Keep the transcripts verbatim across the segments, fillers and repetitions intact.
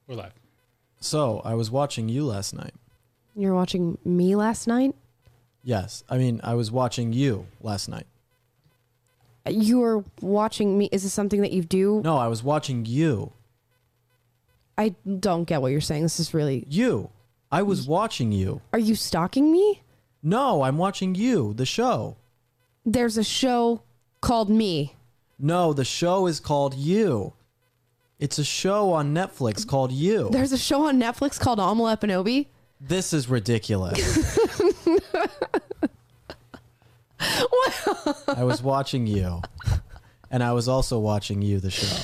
We're live. So, I was watching you last night. You're watching me last night? Yes. I mean, I was watching you last night. You were watching me. Is this something that you do? No, I was watching you. I don't get what you're saying. This is really... You. I was watching you. Are you stalking me? No, I'm watching you, the show. There's a show called Me. No, the show is called You. It's a show on Netflix called You. There's a show on Netflix called Amala Epinobi. This is ridiculous. I was watching you. And I was also watching You, the show.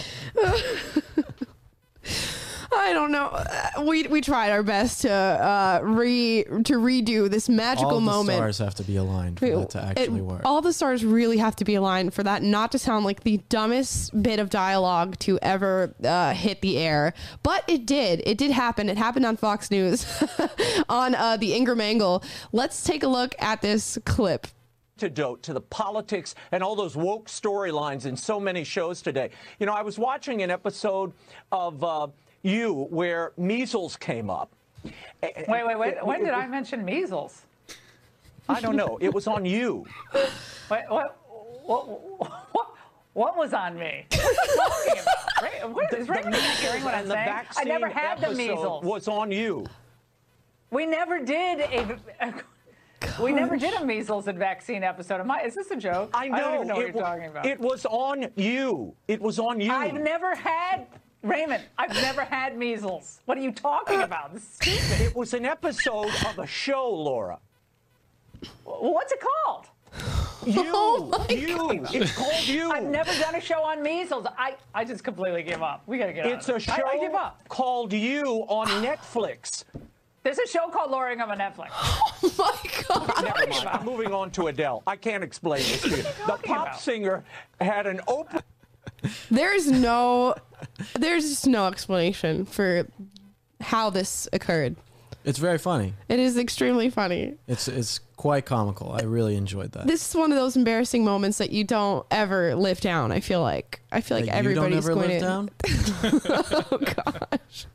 I don't know. Uh, We we tried our best to uh, re to redo this magical All the moment. stars have to be aligned for that to actually It- work. All the stars really have to be aligned for that not to sound like the dumbest bit of dialogue to ever uh, hit the air. But it did. It did happen. It happened on Fox News on uh, the Ingram Angle. Let's take a look at this clip. Antidote to the politics and all those woke storylines in so many shows today. You know, I was watching an episode of uh, You where measles came up. Wait, wait, wait. When did I mention measles? I don't know. It was on You. Wait, what, what, what, what was on me? What are you talking about? Ray- what- Is Raymond not hearing what I'm And the saying? I vaccine never had the episode measles. was on You. We never did a... We never did a measles and vaccine episode. Am I, is this a joke? I know. I don't even know what it, you're talking about. It was on You. It was on You. I've never had... Raymond, I've never had measles. What are you talking about? This is stupid. It was an episode of a show, Laura. What's it called? You. Oh you. It's called You. I've never done a show on measles. I, I just completely give up. We got to get It's out a of show it. I, I give up. called You on Netflix. There's a show called Laura Ingraham on Netflix. Oh my God. Never mind. I'm moving on to Adele. I can't explain this to you. The talking pop about? singer had an open. There's no, there's just no explanation for how this occurred. It's very funny. It is extremely funny. It's it's quite comical. I really enjoyed that. This is one of those embarrassing moments that you don't ever live down. I feel like I feel like Like, you don't everybody's ever going live to. down? Oh gosh.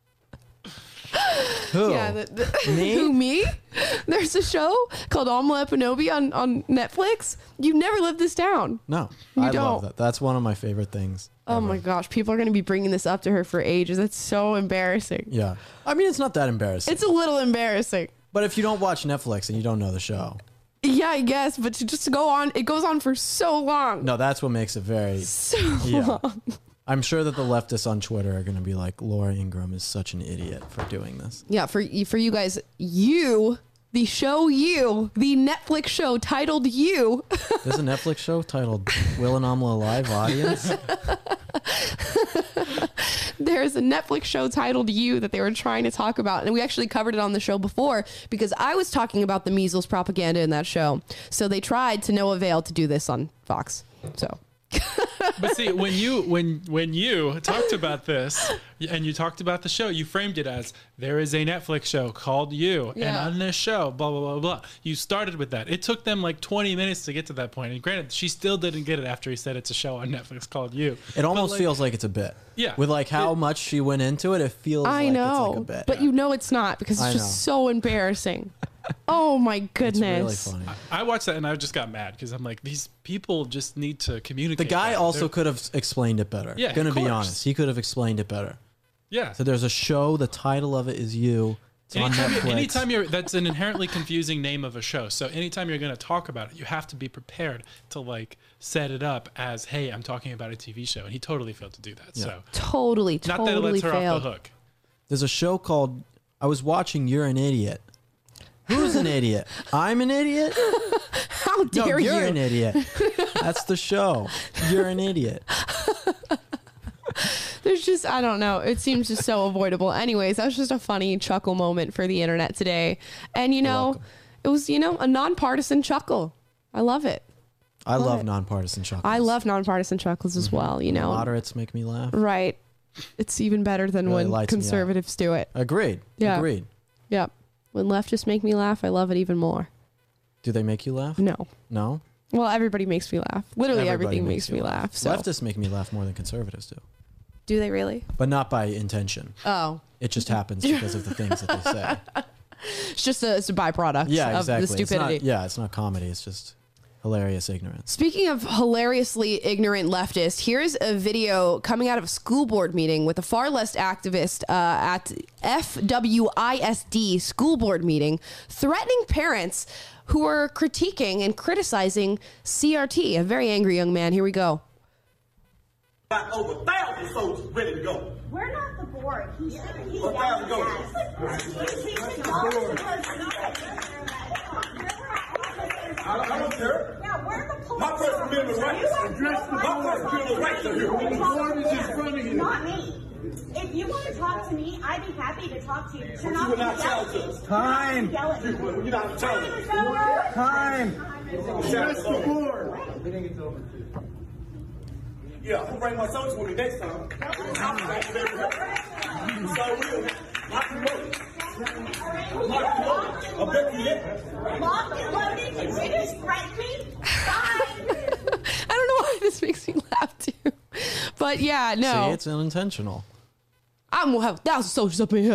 Who? Yeah, the, the, Me? who me? There's a show called Amala Epinobi on on Netflix. You never lived this down. No, You I love don't. that. That's one of my favorite things. Oh ever. my gosh, people are going to be bringing this up to her for ages. That's so embarrassing. Yeah, I mean it's not that embarrassing. It's a little embarrassing. But if you don't watch Netflix and you don't know the show, Yeah, I guess, but to just go on, it goes on for so long. no, that's what makes it very. So Yeah. long. I'm sure that the leftists on Twitter are going to be like, Laura Ingraham is such an idiot for doing this. Yeah, for for you guys, you, the show You, the Netflix show titled You. There's a Netflix show titled Will and Amala Live Audience. There's a Netflix show titled You that they were trying to talk about. And we actually covered it on the show before because I was talking about the measles propaganda in that show. So they tried to no avail to do this on Fox. So But see, when you when when you talked about this and you talked about the show, you framed it as there is a Netflix show called You, and Yeah. on this show, blah blah blah blah. You started with that. It took them like twenty minutes to get to that point. And granted, she still didn't get it after he said it's a show on Netflix called You. It almost like- feels like it's a bit. Yeah. With like how much she went into it, it feels I like know, it's like a bit. but you know it's not because it's I just know. so embarrassing. Oh my It's goodness. really funny. I watched that and I just got mad because I'm like, these people just need to communicate. The guy better. also They're- could have explained it better. Yeah, Gonna of be course. honest. He could have explained it better. yeah. So there's a show, the title of it is You. It's on Anytime, Netflix. you're, anytime you're, that's an inherently confusing name of a show. So anytime you're going to talk about it, you have to be prepared to like set it up as, hey, I'm talking about a T V show. And he totally failed to do that. Yeah. So Totally, not that it totally lets her failed. off the hook. There's a show called I was watching You're an Idiot. Who's an idiot? I'm an idiot? How No, dare you're you? an idiot. That's the show. You're an idiot. There's just, I don't know. It seems just so avoidable. Anyways, that was just a funny chuckle moment for the internet today. And, you know, welcome. it was, you know, a nonpartisan chuckle. I love it. I Love love it. nonpartisan chuckles. I love nonpartisan chuckles as well, you know. Moderates make me laugh. Right. It's even better than Really when lights me up. conservatives do it. Agreed. Yeah. Agreed. Yep. When leftists make me laugh, I love it even more. Do they make you laugh? No. No? Well, everybody makes me laugh. Literally Everybody everything makes, you me laugh. So Leftists make me laugh more than conservatives do. Do they really? But not by intention. Oh. It just happens because of the things that they say. It's just a, it's a byproduct Yeah, exactly. of the stupidity. It's not, yeah, it's not comedy. It's just hilarious ignorance. Speaking of hilariously ignorant leftists, here's a video coming out of a school board meeting with a far left activist uh, at F W I S D school board meeting threatening parents who are critiquing and criticizing C R T. A very angry young man. Here we go. Got over a thousand soldiers ready to go. We're not the board. He should he What thousand go? He should go to I, I don't care. Yeah, we're the police. My First Amendment rights. Address the My First Amendment rights are here. The board is in front of you. Not me. If you want to talk to me, I'd be happy to talk to you. You're You will not challenge us. Time. You will- You're not challenging Time. us. Time. Address the board. Yeah, I'm gonna bring my soldiers with me next time. So real. Not promoted. Not promoted. I bet you that. Locked and loaded. Did you just threaten me? Bye. I don't know why this makes me laugh too. But yeah, no. See, it's unintentional. I'm gonna have a thousand soldiers up in here.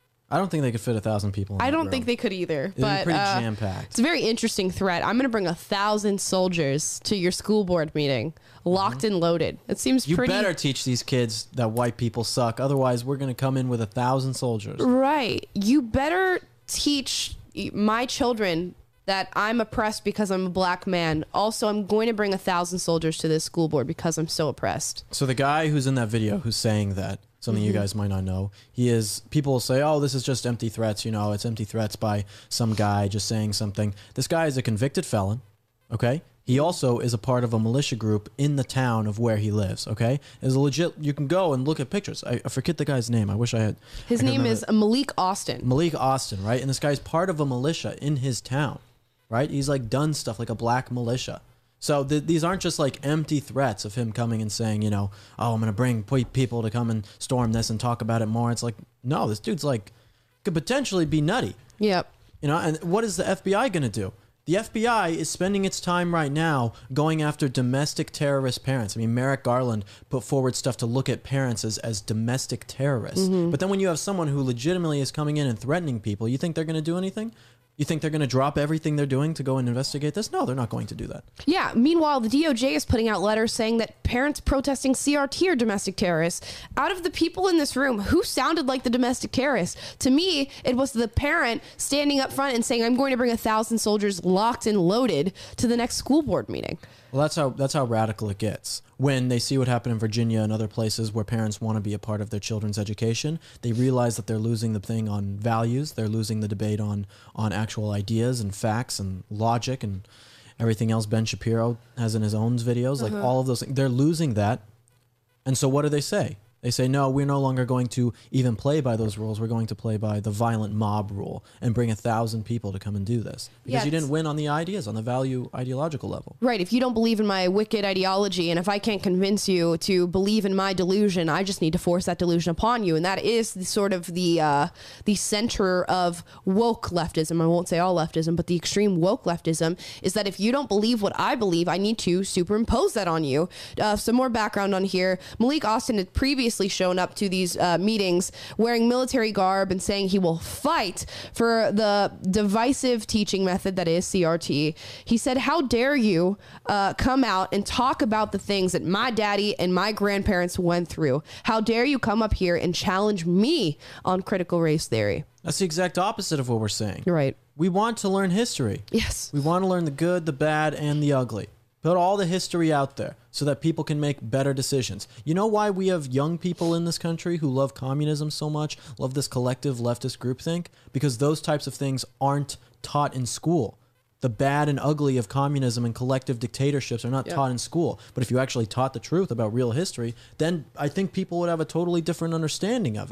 I don't think they could fit a thousand people in I that don't room. think they could either. It'd be but pretty uh, jam-packed. it's a very interesting threat. I'm going to bring a thousand soldiers to your school board meeting, locked and loaded. It seems You pretty. better teach these kids that white people suck. Otherwise, we're going to come in with a thousand soldiers. Right. You better teach my children that I'm oppressed because I'm a black man. Also, I'm going to bring a thousand soldiers to this school board because I'm so oppressed. So the guy who's in that video who's saying that, something Mm-hmm. you guys might not know, he is, people will say, oh, this is just empty threats. You know, it's empty threats by some guy just saying something. This guy is a convicted felon. Okay. He also is a part of a militia group in the town of where he lives. Okay. Is a legit, you can go and look at pictures. I, I forget the guy's name. I wish I had. His I can name remember is Malik Austin. Malik Austin, right? And this guy's part of a militia in his town, right? He's like done stuff like a black militia. So th- these aren't just like empty threats of him coming and saying, you know, oh, I'm going to bring p- people to come and storm this and talk about it more. It's like, no, this dude's like, could potentially be nutty. Yep. You know, and what is the F B I going to do? The F B I is spending its time right now going after domestic terrorist parents. I mean, Merrick Garland put forward stuff to look at parents as, as domestic terrorists. Mm-hmm. But then when you have someone who legitimately is coming in and threatening people, you think they're going to do anything? You think they're going to drop everything they're doing to go and investigate this? No, they're not going to do that. Yeah. Meanwhile, the D O J is putting out letters saying that parents protesting C R T are domestic terrorists. Out of the people in this room, who sounded like the domestic terrorist? To me, it was the parent standing up front and saying, I'm going to bring a thousand soldiers locked and loaded to the next school board meeting. Well, that's how that's how radical it gets. When they see what happened in Virginia and other places where parents want to be a part of their children's education, they realize that they're losing the thing on values. They're losing the debate on on actual ideas and facts and logic and everything else Ben Shapiro has in his own videos. Like all of those things. They're losing that. And so what do they say? They say, no, we're no longer going to even play by those rules. We're going to play by the violent mob rule and bring a thousand people to come and do this. Because Yeah, you it's- didn't win on the ideas, on the value ideological level. Right. If you don't believe in my wicked ideology, and if I can't convince you to believe in my delusion, I just need to force that delusion upon you. And that is the sort of the uh, the center of woke leftism. I won't say all leftism, but the extreme woke leftism is that if you don't believe what I believe, I need to superimpose that on you. Uh, some more background on here. Malik Austin had previously shown up to these uh, meetings wearing military garb and saying he will fight for the divisive teaching method that is C R T. He said, how dare you uh, come out and talk about the things that my daddy and my grandparents went through? How dare you come up here and challenge me on critical race theory? That's the exact opposite of what we're saying. You're right. We want to learn history. Yes. We want to learn the good, the bad, and the ugly. Put all the history out there so that people can make better decisions. You know why we have young people in this country who love communism so much, love this collective leftist groupthink? Because those types of things aren't taught in school. The bad and ugly of communism and collective dictatorships are not Yeah. taught in school. But if you actually taught the truth about real history, then I think people would have a totally different understanding of it.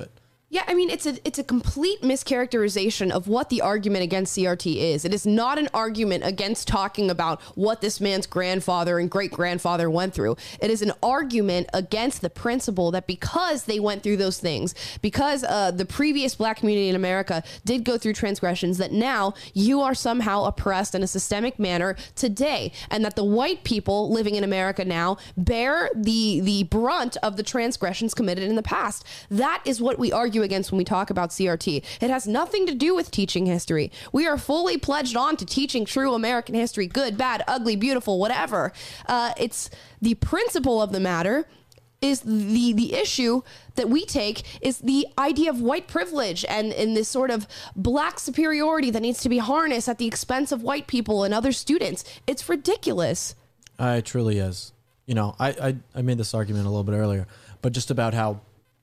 Yeah, I mean, it's a it's a complete mischaracterization of what the argument against C R T is. It is not an argument against talking about what this man's grandfather and great-grandfather went through. It is an argument against the principle that because they went through those things, because uh, the previous black community in America did go through transgressions, that now you are somehow oppressed in a systemic manner today, and that the white people living in America now bear the, the brunt of the transgressions committed in the past. That is what we argue against when we talk about C R T. It has nothing to do with teaching history. We are fully pledged on to teaching true American history, good, bad, ugly, beautiful, whatever. Uh, it's the principle of the matter is the the issue that we take is the idea of white privilege and, and this sort of black superiority that needs to be harnessed at the expense of white people and other students. It's ridiculous. Uh, it truly is. You know, I, I, I made this argument a little bit earlier, but just about how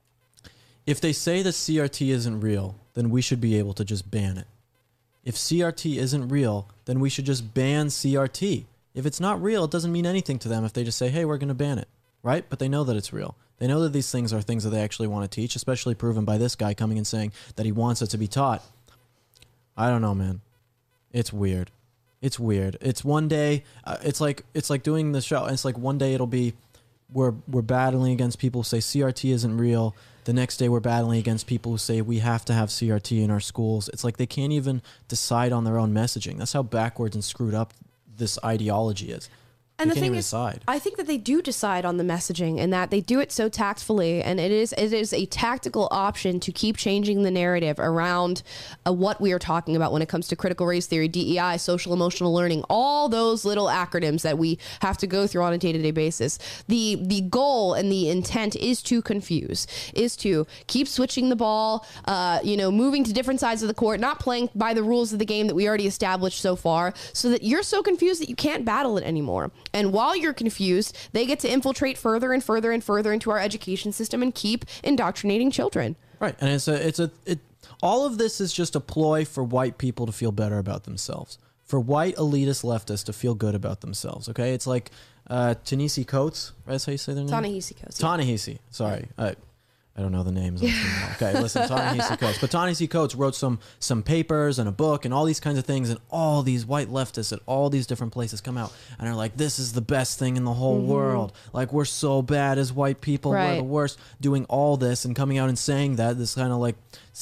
if they say that C R T isn't real, then we should be able to just ban it. If C R T isn't real, then we should just ban C R T. If it's not real, it doesn't mean anything to them if they just say, hey, we're going to ban it, right? But they know that it's real. They know that these things are things that they actually want to teach, especially proven by this guy coming and saying that he wants it to be taught. I don't know, man. It's weird. It's weird. It's one day, uh, it's like it's like doing the show. It's like one day it'll be, we're we're battling against people who say C R T isn't real. The next day we're battling against people who say we have to have C R T in our schools. It's like they can't even decide on their own messaging. That's how backwards and screwed up this ideology is. And they the can't thing even is, decide. I think that they do decide on the messaging, and that they do it so tactfully, and it is it is a tactical option to keep changing the narrative around uh, what we are talking about when it comes to critical race theory, D E I, social emotional learning, all those little acronyms that we have to go through on a day-to-day basis. The the goal and the intent is to confuse, is to keep switching the ball, uh, you know, moving to different sides of the court, not playing by the rules of the game that we already established so far, so that you're so confused that you can't battle it anymore. And while you're confused, they get to infiltrate further and further and further into our education system and keep indoctrinating children. Right. And it's a, it's a, it, all of this is just a ploy for white people to feel better about themselves, for white elitist leftists to feel good about themselves. Okay. It's like, uh, Ta-Nehisi Coates, right? That's how you say their name? Ta-Nehisi Coates. Yeah. Ta-Nehisi. Sorry. I, I don't know the names. Okay, listen, Ta-Nehisi Coates. But Ta-Nehisi Coates wrote some some papers and a book and all these kinds of things, and all these white leftists at all these different places come out and are like, this is the best thing in the whole mm-hmm. world. Like, we're so bad as white people. Right. We're the worst. Doing all this and coming out and saying that, this kind of like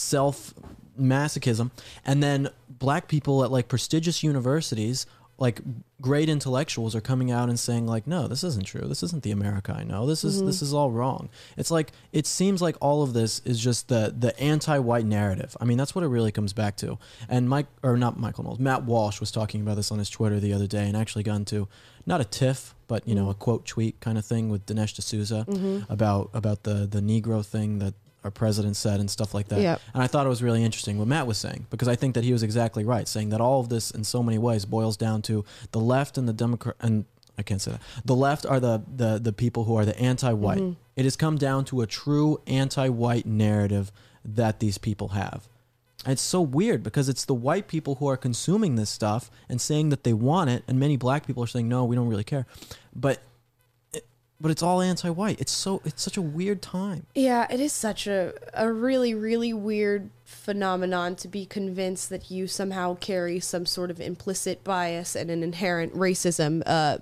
self-masochism. And then black people at like prestigious universities, like great intellectuals, are coming out and saying like, no, this isn't true. This isn't the America I know. This is mm-hmm. this is all wrong. It's like, it seems like all of this is just the the anti-white narrative. I mean, that's what it really comes back to. And Mike, or not Michael Knowles, Matt Walsh was talking about this on his Twitter the other day, and actually got into not a tiff, but you mm-hmm. know, a quote tweet kind of thing with Dinesh D'Souza mm-hmm. about about the the Negro thing that our president said and stuff like that. Yep. And I thought it was really interesting what Matt was saying, because I think that he was exactly right, saying that all of this in so many ways boils down to the left and the Democrat, and I can't say that. The left are the, the, the people who are the anti-white. Mm-hmm. It has come down to a true anti-white narrative that these people have. And it's so weird because it's the white people who are consuming this stuff and saying that they want it, and many black people are saying, no, we don't really care. But But it's all anti-white. It's so it's such a weird time. Yeah, it is such a, a really, really weird phenomenon to be convinced that you somehow carry some sort of implicit bias and an inherent racism uh,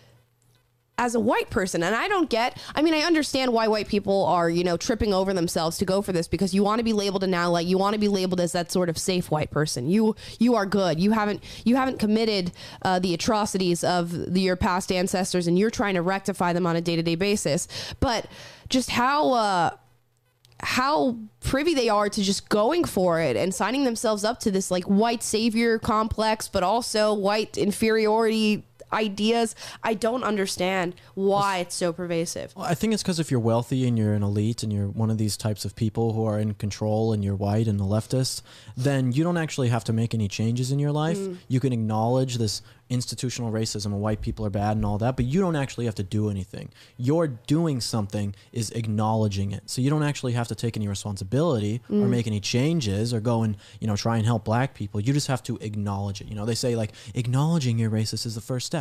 as a white person. And I don't get, I mean, I understand why white people are, you know, tripping over themselves to go for this, because you want to be labeled an ally. You want to be labeled as that sort of safe white person. You you are good. You haven't you haven't committed uh, the atrocities of the, your past ancestors, and you're trying to rectify them on a day-to-day basis. But just how uh, how privy they are to just going for it and signing themselves up to this like white savior complex, but also white inferiority ideas. I don't understand why it's so pervasive. Well, I think it's because if you're wealthy and you're an elite and you're one of these types of people who are in control and you're white and a leftist, then you don't actually have to make any changes in your life. Mm. You can acknowledge this institutional racism and white people are bad and all that, but you don't actually have to do anything. You're doing something is acknowledging it. So you don't actually have to take any responsibility mm. or make any changes or go and, you know, try and help black people. You just have to acknowledge it. You know, they say like acknowledging you're racist is the first step.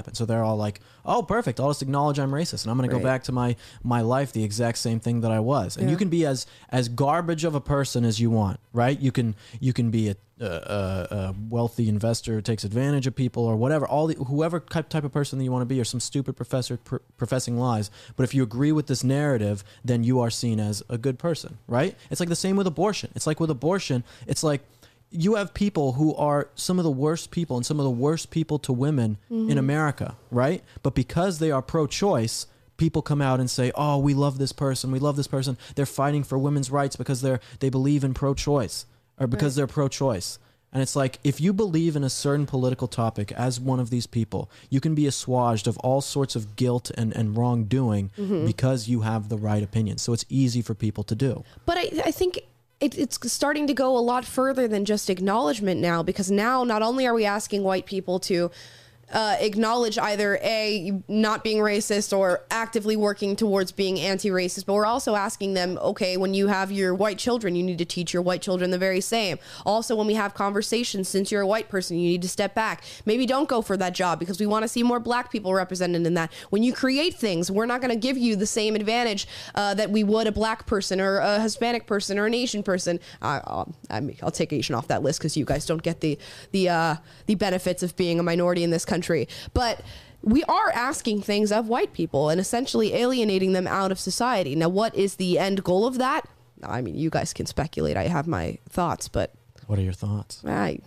happen. So they're all like, oh, perfect. I'll just acknowledge I'm racist and I'm going to Right. go back to my, my life the exact same thing that I was. And Yeah. you can be as, as garbage of a person as you want, right? You can, you can be a, a, a, a wealthy investor who takes advantage of people or whatever, all the, whoever type, type of person that you want to be, or some stupid professor pr- professing lies. But if you agree with this narrative, then you are seen as a good person, right? It's like the same with abortion. It's like with abortion, it's like, you have people who are some of the worst people and some of the worst people to women Mm-hmm. in America, right? But because they are pro-choice, people come out and say, "Oh, we love this person. We love this person. They're fighting for women's rights because they're they believe in pro-choice or because Right. they're pro-choice." And it's like, if you believe in a certain political topic as one of these people, you can be assuaged of all sorts of guilt and, and wrongdoing Mm-hmm. because you have the right opinion. So it's easy for people to do. But I, I think it, it's starting to go a lot further than just acknowledgement now, because now not only are we asking white people to uh, acknowledge either A, not being racist or actively working towards being anti-racist, but we're also asking them, okay, when you have your white children, you need to teach your white children the very same. Also, when we have conversations, since you're a white person, you need to step back. Maybe don't go for that job because we want to see more black people represented in that. When you create things, we're not going to give you the same advantage uh, that we would a black person or a Hispanic person or an Asian person. I, I'll, I mean, I'll take Asian off that list because you guys don't get the the uh, the benefits of being a minority in this country. But we are asking things of white people and essentially alienating them out of society. Now, what is the end goal of that? I mean, you guys can speculate. I have my thoughts, but What are your thoughts? I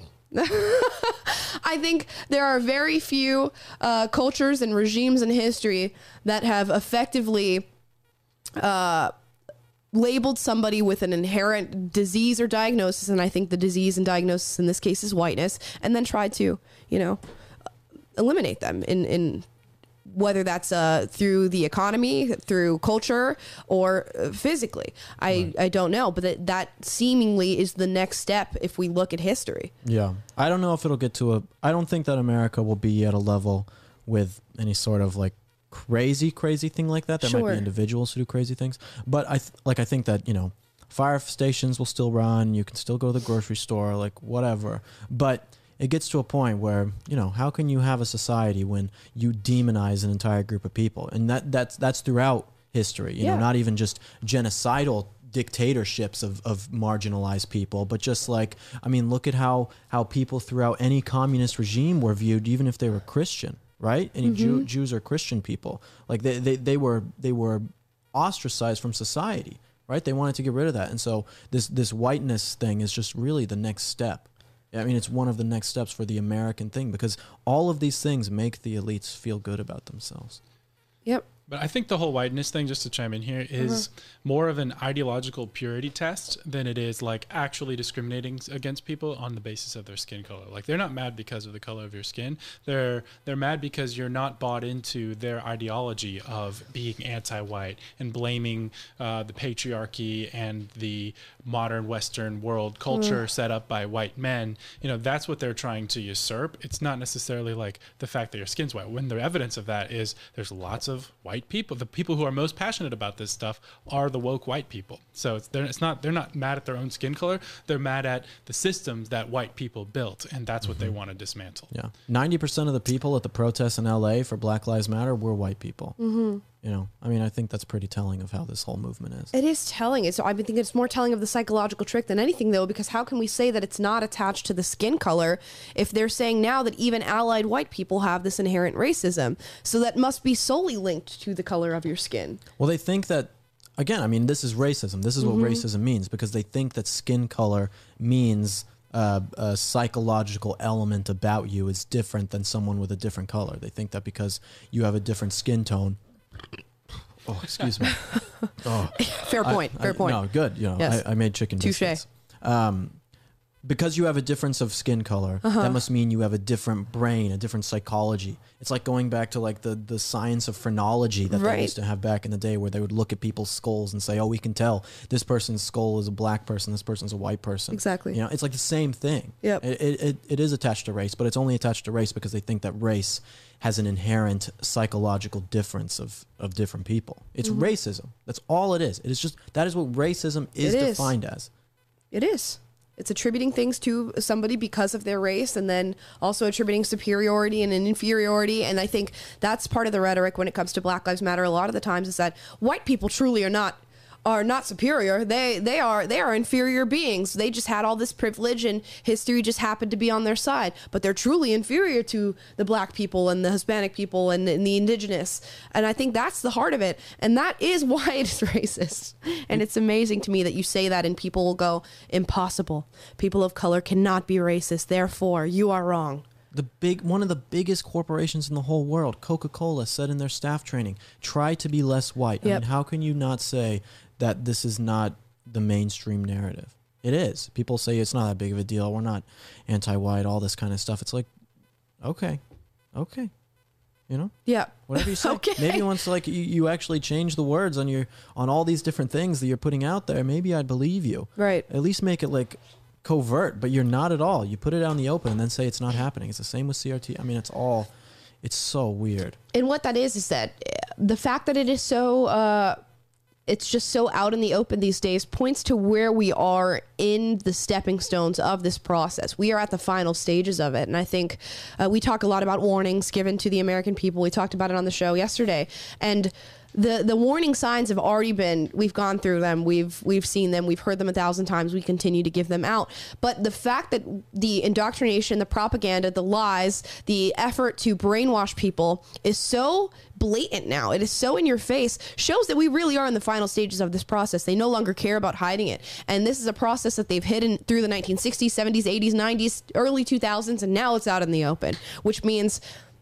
I think there are very few uh, cultures and regimes in history that have effectively uh, labeled somebody with an inherent disease or diagnosis, and I think the disease and diagnosis in this case is whiteness, and then tried to, you know, eliminate them in, in whether that's uh, through the economy, through culture, or uh, physically. I, Right. I don't know, but that, that seemingly is the next step if we look at history. Yeah. I don't know if it'll get to a, I don't think that America will be at a level with any sort of like crazy, crazy thing like that. There might Sure. be individuals who do crazy things, but I th- like, I think that, you know, fire stations will still run. You can still go to the grocery store, like whatever. But it gets to a point where, you know, how can you have a society when you demonize an entire group of people? And that that's that's throughout history, you Yeah. know, not even just genocidal dictatorships of, of marginalized people, but just like, I mean, look at how, how people throughout any communist regime were viewed, even if they were Christian, right? Any Jew, Jews are Christian people. Like they, they, they were they were ostracized from society, right? They wanted to get rid of that. And so this this whiteness thing is just really the next step. I mean, it's one of the next steps for the American thing, because all of these things make the elites feel good about themselves. Yep. But I think the whole whiteness thing, just to chime in here, is more of an ideological purity test than it is like actually discriminating against people on the basis of their skin color. Like they're not mad because of the color of your skin. They're they're mad because you're not bought into their ideology of being anti-white and blaming uh, the patriarchy and the modern Western world culture set up by white men. You know, that's what they're trying to usurp. It's not necessarily like the fact that your skin's white. When the evidence of that is there's lots of white people. The people who are most passionate about this stuff are the woke white people. So it's they're it's not they're not mad at their own skin color. They're mad at the systems that white people built, and that's what they want to dismantle. Yeah, ninety percent of the people at the protests in L A for Black Lives Matter were white people. Mm-hmm. You know, I mean, I think that's pretty telling of how this whole movement is. It is telling. It's, I think it's more telling of the psychological trick than anything, though, because how can we say that it's not attached to the skin color if they're saying now that even allied white people have this inherent racism? So that must be solely linked to the color of your skin. Well, they think that, again, I mean, this is racism. This is what racism means, because they think that skin color means uh, a psychological element about you is different than someone with a different color. They think that because you have a different skin tone. Oh, excuse me. Oh, Fair point. I- fair I- point. No, good. You know, Yes. I, I made chicken Touche. biscuits. Um, because you have a difference of skin color, Uh-huh. that must mean you have a different brain, a different psychology. It's like going back to like the, the science of phrenology that Right. they used to have back in the day, where they would look at people's skulls and say, oh, we can tell this person's skull is a black person, this person's a white person. Exactly. You know, it's like the same thing. Yep. It, it, it, it is attached to race, but it's only attached to race because they think that race has an inherent psychological difference of, of different people. It's Mm-hmm. racism. That's all it is. It is just, that is what racism is It is. defined as. It is. It's attributing things to somebody because of their race, and then also attributing superiority and an inferiority. And I think that's part of the rhetoric when it comes to Black Lives Matter. A lot of the times is that white people truly are not are not superior. They they are they are inferior beings. They just had all this privilege and history just happened to be on their side. But they're truly inferior to the Black people and the Hispanic people and, and the indigenous. And I think that's the heart of it. And that is why it is racist. And it's amazing to me that you say that and people will go, impossible. People of color cannot be racist. Therefore, you are wrong. The big one of the biggest corporations in the whole world, Coca-Cola, said in their staff training, try to be less white. Yep. I mean, how can you not say that this is not the mainstream narrative? It is. People say it's not that big of a deal. We're not anti-white, all this kind of stuff. It's like, okay, okay, you know, yeah, whatever you say. Okay. Maybe once like you, you actually change the words on your on all these different things that you're putting out there, maybe I'd believe you. Right. At least make it like covert, but you're not at all. You put it out in the open and then say it's not happening. It's the same with C R T. I mean, it's all, it's so weird. And what that is is that the fact that it is so. Uh, it's just so out in the open these days points to where we are in the stepping stones of this process. We are at the final stages of it. And I think uh, we talk a lot about warnings given to the American people. We talked about it on the show yesterday. And the the warning signs have already been, we've gone through them, we've we've seen them, we've heard them a thousand times, we continue to give them out. But the fact that the indoctrination, the propaganda, the lies, the effort to brainwash people is so blatant now, it is so in your face, shows that we really are in the final stages of this process. They no longer care about hiding it. And this is a process that they've hidden through the nineteen sixties, seventies, eighties, nineties, early two thousands, and now it's out in the open, which means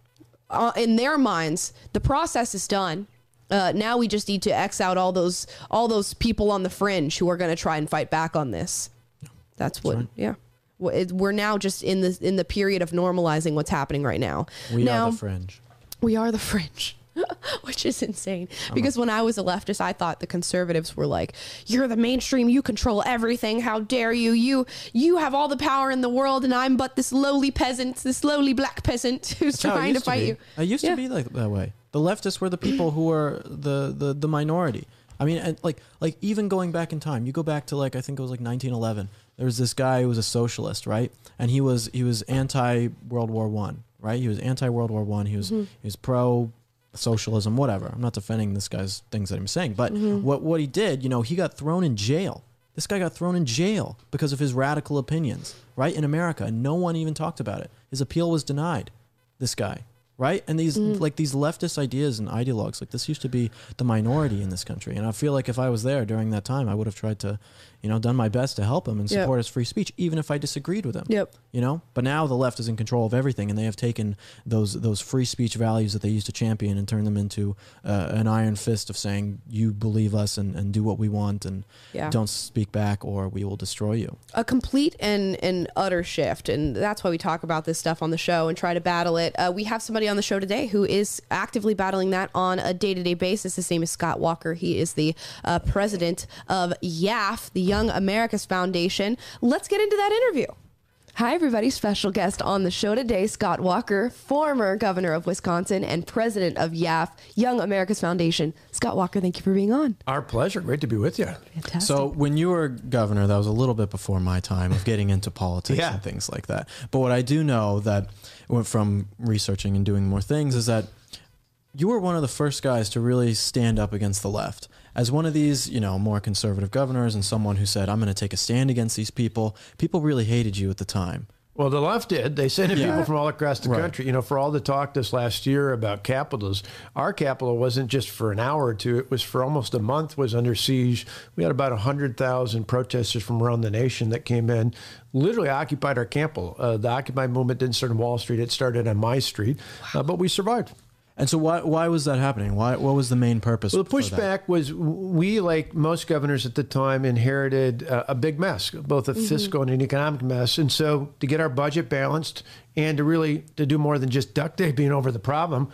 uh, in their minds, the process is done. Uh, now we just need to X out all those all those people on the fringe who are going to try and fight back on this. That's what, right. yeah. We're now just in the in the period of normalizing what's happening right now. We now, are the fringe. We are the fringe. Which is insane. Because when I was a leftist, I thought the conservatives were like, you're the mainstream, you control everything, how dare you, you you have all the power in the world, and I'm but this lowly peasant, this lowly black peasant who's That's trying to fight to you. It used yeah. to be like that way. The leftists were the people who were the, the, the minority. I mean, and like like even going back in time, you go back to like I think it was like nineteen eleven. There was this guy who was a socialist, right? And he was he was anti World War One, right? He was anti World War One. He was mm-hmm. he was pro socialism, whatever. I'm not defending this guy's things that I'm saying, but mm-hmm. what what he did, you know, he got thrown in jail. This guy got thrown in jail because of his radical opinions, right? In America, and no one even talked about it. His appeal was denied. This guy. Right? And these mm. like these leftist ideas and ideologues, like this used to be the minority in this country. And I feel like if I was there during that time, I would have tried to, you know, done my best to help him and support yep. his free speech, even if I disagreed with him. Yep. You know? But now the left is in control of everything, and they have taken those those free speech values that they used to champion and turned them into uh, an iron fist of saying, you believe us and, and do what we want and yeah. don't speak back or we will destroy you. A complete and, and utter shift. And that's why we talk about this stuff on the show and try to battle it. Uh, we have somebody on the show today who is actively battling that on a day-to-day basis. His name is Scott Walker. He is the uh, president of Y A F, the Young America's Foundation. Let's get into that interview. Hi, everybody. Special guest on the show today, Scott Walker, former governor of Wisconsin and president of Y A F, Young America's Foundation. Scott Walker, thank you for being on. Our pleasure. Great to be with you. Fantastic. So when you were governor, that was a little bit before my time of getting into politics yeah. and things like that. But what I do know that from researching and doing more things is that you were one of the first guys to really stand up against the left. As one of these, you know, more conservative governors and someone who said, I'm going to take a stand against these people, people really hated you at the time. Well, the left did. They sent in yeah. people from all across the right. country. You know, for all the talk this last year about capitals, our capital wasn't just for an hour or two. It was for almost a month was under siege. We had about one hundred thousand protesters from around the nation that came in, literally occupied our capital. Uh, the Occupy movement didn't start on Wall Street. It started on my street, uh, but we survived. And so why why was that happening? Why what was the main purpose? Well, the pushback was we, like most governors at the time, inherited a, a big mess, both a mm-hmm. fiscal and an economic mess. And so to get our budget balanced and to really to do more than just duct taping over the problem,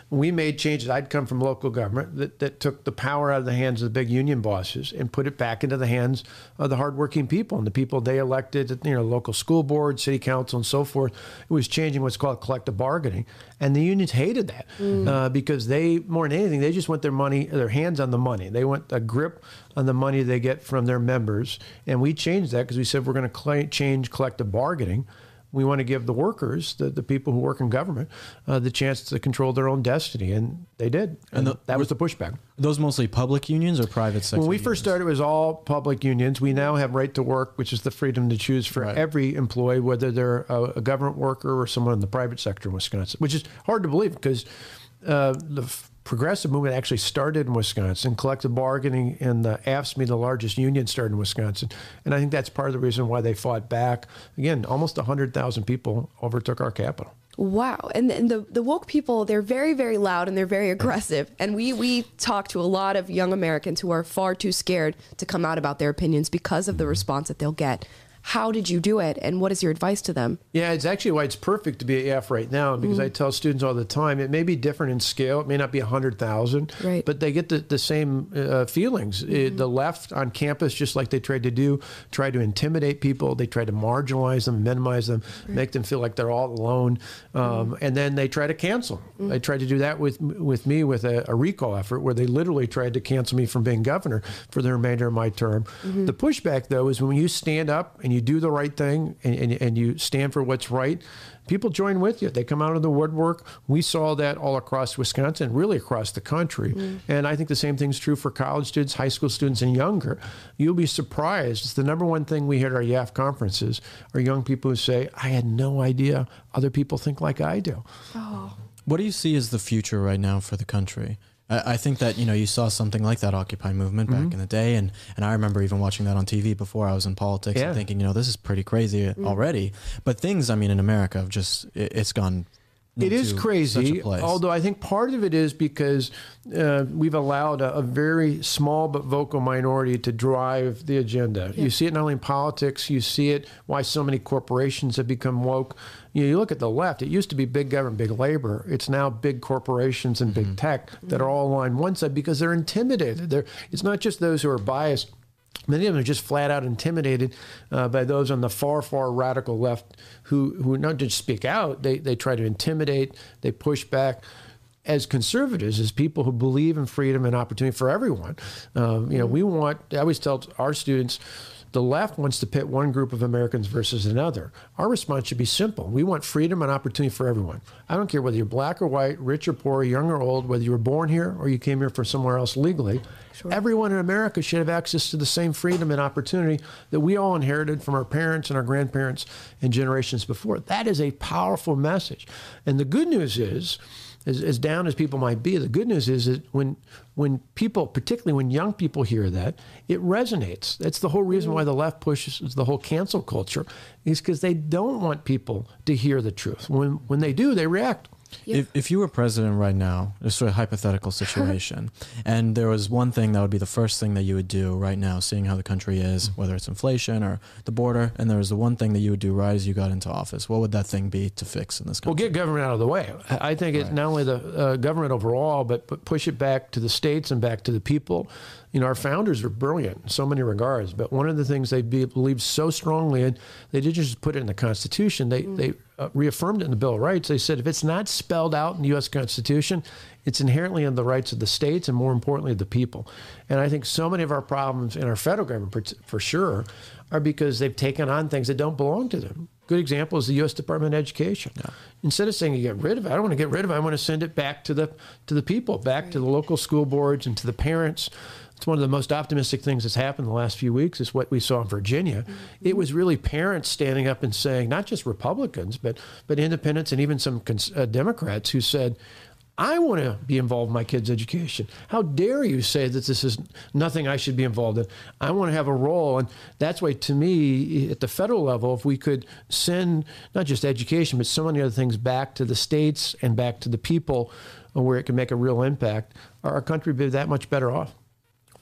we made changes. I'd come from local government that, that took the power out of the hands of the big union bosses and put it back into the hands of the hardworking people and the people they elected, you know, local school board, city council, and so forth. It was changing what's called collective bargaining. And the unions hated that mm. uh, because they, more than anything, they just want their money, their hands on the money. They want a grip on the money they get from their members. And we changed that because we said we're going to cl- change collective bargaining. We want to give the workers, the, the people who work in government, uh, the chance to control their own destiny. And they did. And, and the, that was the pushback. Those mostly public unions or private sector When we unions? first started, it was all public unions. We now have right to work, which is the freedom to choose for right. every employee, whether they're a, a government worker or someone in the private sector in Wisconsin, which is hard to believe because uh, the f- progressive movement actually started in Wisconsin. Collective bargaining and the A F S C M E, the largest union, started in Wisconsin. And I think that's part of the reason why they fought back. Again, almost one hundred thousand people overtook our capital. Wow. And, and the, the woke people, they're very, very loud and they're very aggressive. And we, we talk to a lot of young Americans who are far too scared to come out about their opinions because of the response that they'll get. How did you do it? And what is your advice to them? Yeah, it's actually why it's perfect to be at A F right now because mm-hmm. I tell students all the time, it may be different in scale. It may not be one hundred thousand, right. but they get the, the same uh, feelings. Mm-hmm. It, the left on campus, just like they tried to do, try to intimidate people. They try to marginalize them, minimize them, right. make them feel like they're all alone. Um, mm-hmm. And then they try to cancel. Mm-hmm. They tried to do that with with me with a, a recall effort where they literally tried to cancel me from being governor for the remainder of my term. Mm-hmm. The pushback, though, is when you stand up and you do the right thing and, and, and you stand for what's right, people join with you. They come out of the woodwork. We saw that all across Wisconsin, really across the country. Mm. And I think the same thing's true for college students, high school students, and younger. You'll be surprised. It's the number one thing we hear at our Y A F conferences are young people who say, I had no idea other people think like I do. Oh. What do you see as the future right now for the country? I think that, you know, you saw something like that Occupy movement back mm-hmm. in the day. And, and I remember even watching that on T V before I was in politics yeah. and thinking, you know, this is pretty crazy mm-hmm. already. But things, I mean, in America have just, it, it's gone. It is crazy, although I think part of it is because uh, we've allowed a, a very small but vocal minority to drive the agenda. Yeah. You see it not only in politics, you see it why so many corporations have become woke. You know, you look at the left, it used to be big government, big labor. It's now big corporations and mm-hmm. big tech that are all on one side because they're intimidated. They're, it's not just those who are biased. Many of them are just flat out intimidated uh, by those on the far, far radical left who, who not just speak out, they, they try to intimidate, they push back. As conservatives, as people who believe in freedom and opportunity for everyone, um, you know, we want, I always tell our students, the left wants to pit one group of Americans versus another. Our response should be simple. We want freedom and opportunity for everyone. I don't care whether you're black or white, rich or poor, young or old, whether you were born here or you came here from somewhere else legally. Sure. Everyone in America should have access to the same freedom and opportunity that we all inherited from our parents and our grandparents and generations before. That is a powerful message. And the good news is, As, as down as people might be, the good news is that when when people, particularly when young people hear that, it resonates. That's the whole reason why the left pushes the whole cancel culture, is because they don't want people to hear the truth. When when they do, they react. Yeah. If, if you were president right now, a sort of hypothetical situation, and there was one thing that would be the first thing that you would do right now, seeing how the country is, whether it's inflation or the border, and there was the one thing that you would do right as you got into office, what would that thing be to fix in this country? Well, get government out of the way. I think it's right. not only the uh, government overall, but, but push it back to the states and back to the people. You know, our founders are brilliant in so many regards, but one of the things they be, believed so strongly in, they didn't just put it in the Constitution, they, mm. they uh, reaffirmed it in the Bill of Rights. They said if it's not spelled out in the U S Constitution, it's inherently in the rights of the states and, more importantly, the people. And I think so many of our problems in our federal government, for, for sure, are because they've taken on things that don't belong to them. Good example is the U S Department of Education. Yeah. Instead of saying you get rid of it, I don't want to get rid of it. I want to send it back to the to the people, back right. to the local school boards and to the parents. It's one of the most optimistic things that's happened in the last few weeks is what we saw in Virginia. Mm-hmm. It was really parents standing up and saying, not just Republicans, but but independents and even some cons- uh, Democrats who said, I want to be involved in my kids' education. How dare you say that this is nothing I should be involved in? I want to have a role. And that's why, to me, at the federal level, if we could send not just education, but so many other things back to the states and back to the people where it can make a real impact, our country would be that much better off.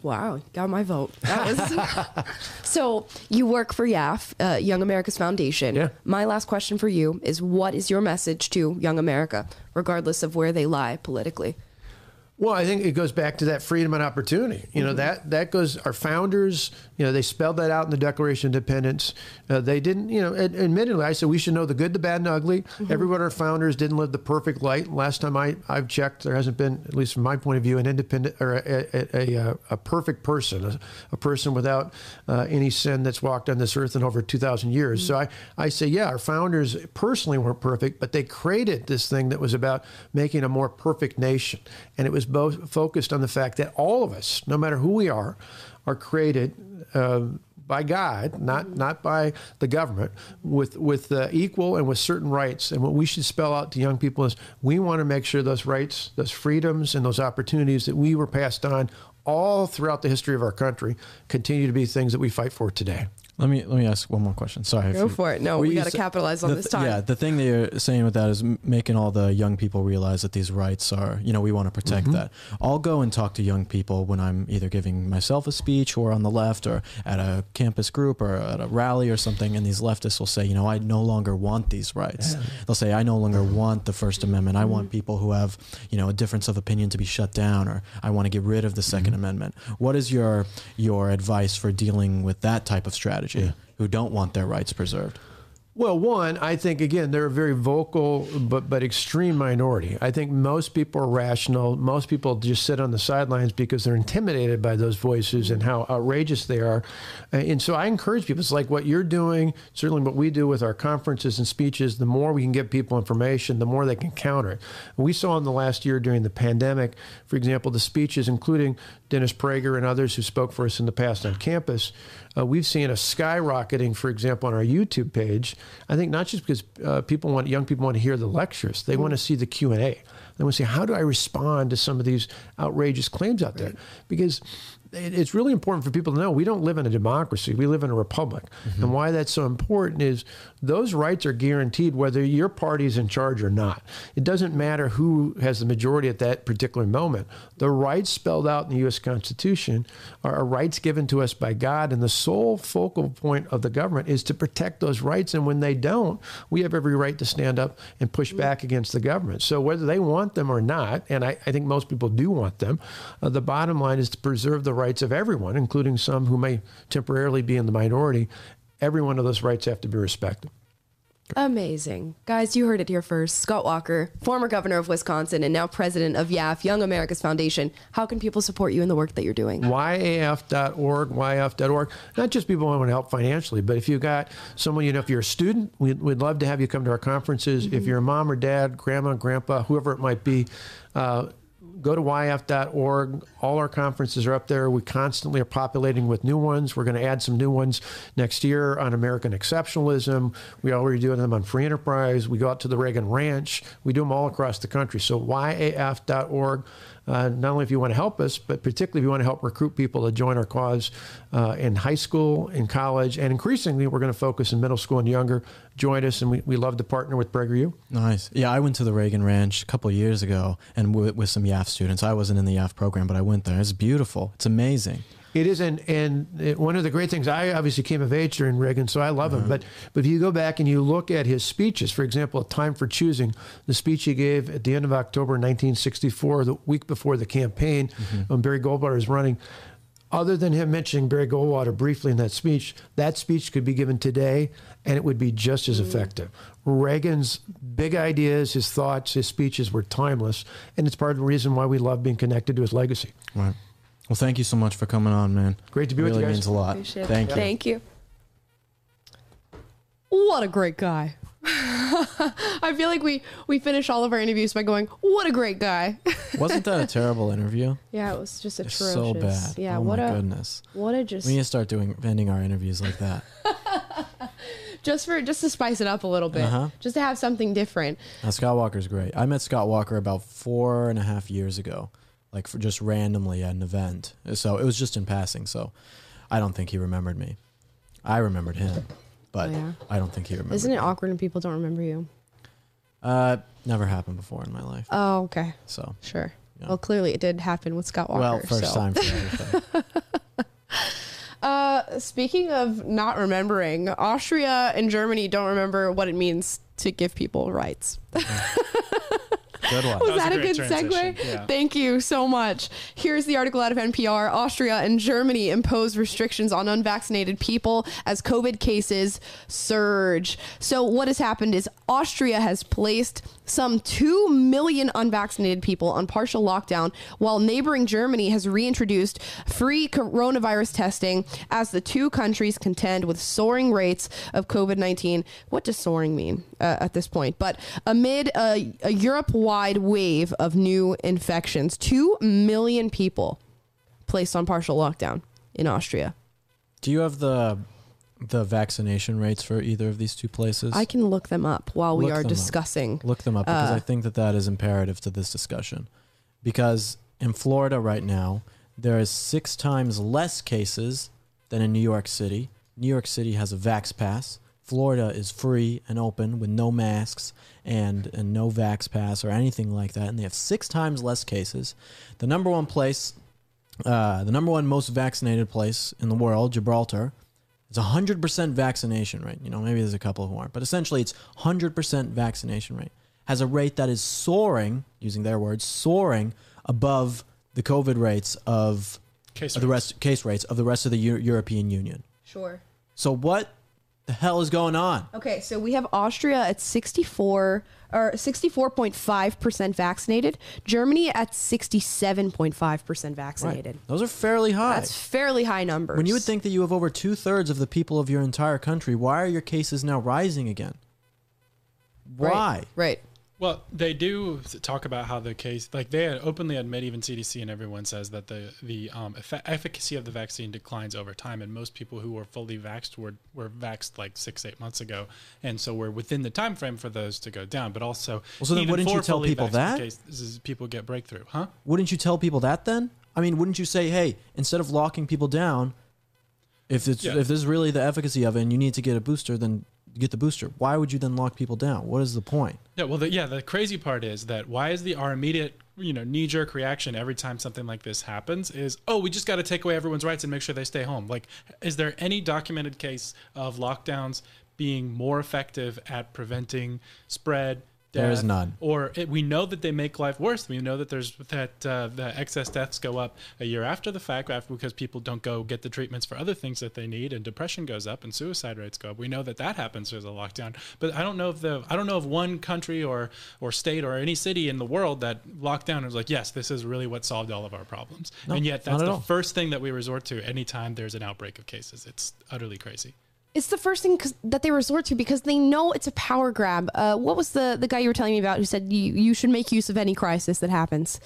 Wow, got my vote. That was so you work for Y A F, uh, Young America's Foundation. Yeah. My last question for you is, what is your message to Young America, regardless of where they lie politically? Well, I think it goes back to that freedom and opportunity. You know, mm-hmm. that that goes, our founders, you know, they spelled that out in the Declaration of Independence. Uh, they didn't, you know, ad- admittedly, I said we should know the good, the bad, and ugly. Mm-hmm. Every one of our founders didn't live the perfect life. Last time I, I've checked, there hasn't been, at least from my point of view, an independent or a, a, a, a perfect person, a, a person without uh, any sin that's walked on this earth in over two thousand years. Mm-hmm. So I, I say, yeah, our founders personally weren't perfect, but they created this thing that was about making a more perfect nation. And it was both focused on the fact that all of us, no matter who we are, are created uh, by God, not not by the government, with with uh, equal and with certain rights. And what we should spell out to young people is we want to make sure those rights, those freedoms, and those opportunities that we were passed on all throughout the history of our country continue to be things that we fight for today. Let me let me ask one more question. Sorry. Go for it. No, we got to capitalize on the, this time. Yeah, the thing that you're saying with that is m- making all the young people realize that these rights are, you know, we want to protect mm-hmm. that. I'll go and talk to young people when I'm either giving myself a speech or on the left or at a campus group or at a rally or something, and these leftists will say, you know, I no longer want these rights. Yeah. They'll say, I no longer want the First Amendment. I mm-hmm. want people who have, you know, a difference of opinion to be shut down, or I want to get rid of the Second mm-hmm. Amendment. What is your your advice for dealing with that type of strategy? Yeah. Who don't want their rights preserved? Well, one, I think, again, they're a very vocal but but extreme minority. I think most people are rational. Most people just sit on the sidelines because they're intimidated by those voices and how outrageous they are. And so I encourage people, it's like what you're doing, certainly what we do with our conferences and speeches, the more we can give people information, the more they can counter it. We saw in the last year during the pandemic, for example, the speeches, including Dennis Prager and others who spoke for us in the past on campus, uh, we've seen a skyrocketing, for example, on our YouTube page. I think not just because uh, people want, young people want to hear the lectures, they mm-hmm. want to see the Q and A. They want to say, how do I respond to some of these outrageous claims out there? Because it's really important for people to know we don't live in a democracy. We live in a republic. Mm-hmm. And why that's so important is those rights are guaranteed whether your party is in charge or not. It doesn't matter who has the majority at that particular moment. The rights spelled out in the U S Constitution are rights given to us by God, and the sole focal point of the government is to protect those rights. And when they don't, we have every right to stand up and push back against the government. So whether they want them or not, and I, I think most people do want them, uh, the bottom line is to preserve the rights of everyone, including some who may temporarily be in the minority. Every one of those rights have to be respected. Amazing. Guys, you heard it here first. Scott Walker, former governor of Wisconsin and now president of Y A F, Young America's Foundation. How can people support you in the work that you're doing? Y A F dot org, Y A F dot org. Not just people who want to help financially, but if you've got someone, you know, if you're a student, we'd, we'd love to have you come to our conferences. Mm-hmm. If you're a mom or dad, grandma, grandpa, whoever it might be, uh, go to Y A F dot org. All our conferences are up there. We constantly are populating with new ones. We're going to add some new ones next year on American exceptionalism. We already do them on free enterprise. We go out to the Reagan Ranch. We do them all across the country. So Y A F dot org. Uh, not only if you want to help us, but particularly if you want to help recruit people to join our cause uh, in high school, in college, and increasingly we're going to focus in middle school and younger. Join us, and we, we love to partner with PragerU. Nice. Yeah, I went to the Reagan Ranch a couple of years ago and w- with some Y A F students. I wasn't in the Y A F program, but I went there. It's beautiful. It's amazing. It is, and, and it, one of the great things, I obviously came of age during Reagan, so I love him. Uh-huh. But but if you go back and you look at his speeches, for example, Time for Choosing, the speech he gave at the end of October nineteen sixty-four, the week before the campaign, mm-hmm. when Barry Goldwater was running, other than him mentioning Barry Goldwater briefly in that speech, that speech could be given today, and it would be just as effective. Reagan's big ideas, his thoughts, his speeches were timeless, and it's part of the reason why we love being connected to his legacy. Right. Well, thank you so much for coming on, man. Great to be with you guys. It really means a lot. Appreciate Thank it. you. Thank you. What a great guy. I feel like we, we finish all of our interviews by going, what a great guy. Wasn't that a terrible interview? Yeah, it was just atrocious. So bad. Yeah, oh what my a, goodness. What a just... We need to start doing ending our interviews like that. just for just to spice it up a little bit. Uh-huh. Just to have something different. Now, Scott Walker's great. I met Scott Walker about four and a half years ago. Like for just randomly at an event. So it was just in passing. So I don't think he remembered me. I remembered him, but oh, yeah. I don't think he remembered Isn't it me. awkward when people don't remember you? Uh, never happened before in my life. Oh, okay. So sure. Yeah. Well, clearly it did happen with Scott Walker. Well, first so. time for everything. Uh, speaking of not remembering, Austria and Germany don't remember what it means to give people rights. Good one. Was That that, was a a good great transition, segue? yeah. Thank you so much. Here's the article out of N P R. Austria and Germany impose restrictions on unvaccinated people as COVID cases surge. So what has happened is Austria has placed some two million unvaccinated people on partial lockdown, while neighboring Germany has reintroduced free coronavirus testing as the two countries contend with soaring rates of COVID nineteen. What does soaring mean uh, at this point? But amid a, a Europe-wide wave of new infections, two million people placed on partial lockdown in Austria. Do you have the the vaccination rates for either of these two places? I can look them up while we Look are them up. discussing. Look them up because uh, I think that that is imperative to this discussion. Because in Florida right now, there is six times less cases than in New York City. New York City has a Vax Pass. Florida is free and open with no masks and, and no Vax Pass or anything like that. And they have six times less cases. The number one place, uh, the number one most vaccinated place in the world, Gibraltar, it's one hundred percent vaccination rate. You know, maybe there's a couple who aren't, but essentially it's one hundred percent vaccination rate. Has a rate that is soaring, using their words, soaring above the COVID rates of, Case of the rates. rest case rates of the rest of the Eu- European Union. Sure. So what the hell is going on? Okay, so we have Austria at sixty-four or sixty-four point five percent vaccinated, Germany at sixty-seven point five percent vaccinated. Those are fairly high. That's fairly high numbers. When you would think that you have over two thirds of the people of your entire country, why are your cases now rising again? Why? Right. right. Well, they do talk about how the case, like they openly admit, even C D C and everyone says that the the um, effe- efficacy of the vaccine declines over time, and most people who were fully vaxxed were were vaxxed like six eight months ago, and so we're within the time frame for those to go down. But also, Well, so then even wouldn't you for tell fully people vaccinated that? cases, people get breakthrough, huh? Wouldn't you tell people that then? I mean, wouldn't you say, hey, instead of locking people down, if it's Yeah. if this is really the efficacy of it and you need to get a booster, then get the booster. Why would you then lock people down? What is the point? Yeah, well, the, yeah. The crazy part is that why is the our immediate, you know, knee jerk reaction every time something like this happens is, oh, we just got to take away everyone's rights and make sure they stay home. Like, is there any documented case of lockdowns being more effective at preventing spread? There is death? none. Or it, we know that they make life worse. We know that there's that uh, the excess deaths go up a year after the fact, after because people don't go get the treatments for other things that they need, and depression goes up and suicide rates go up. We know that that happens as a lockdown. But I don't know if the I don't know of one country or or state or any city in the world that locked down and was like, yes, this is really what solved all of our problems. No, and yet not that's at the all. first thing that we resort to anytime there's an outbreak of cases. It's utterly crazy. It's the first thing 'cause- that they resort to because they know it's a power grab. Uh, what was the, the guy you were telling me about who said you, you should make use of any crisis that happens?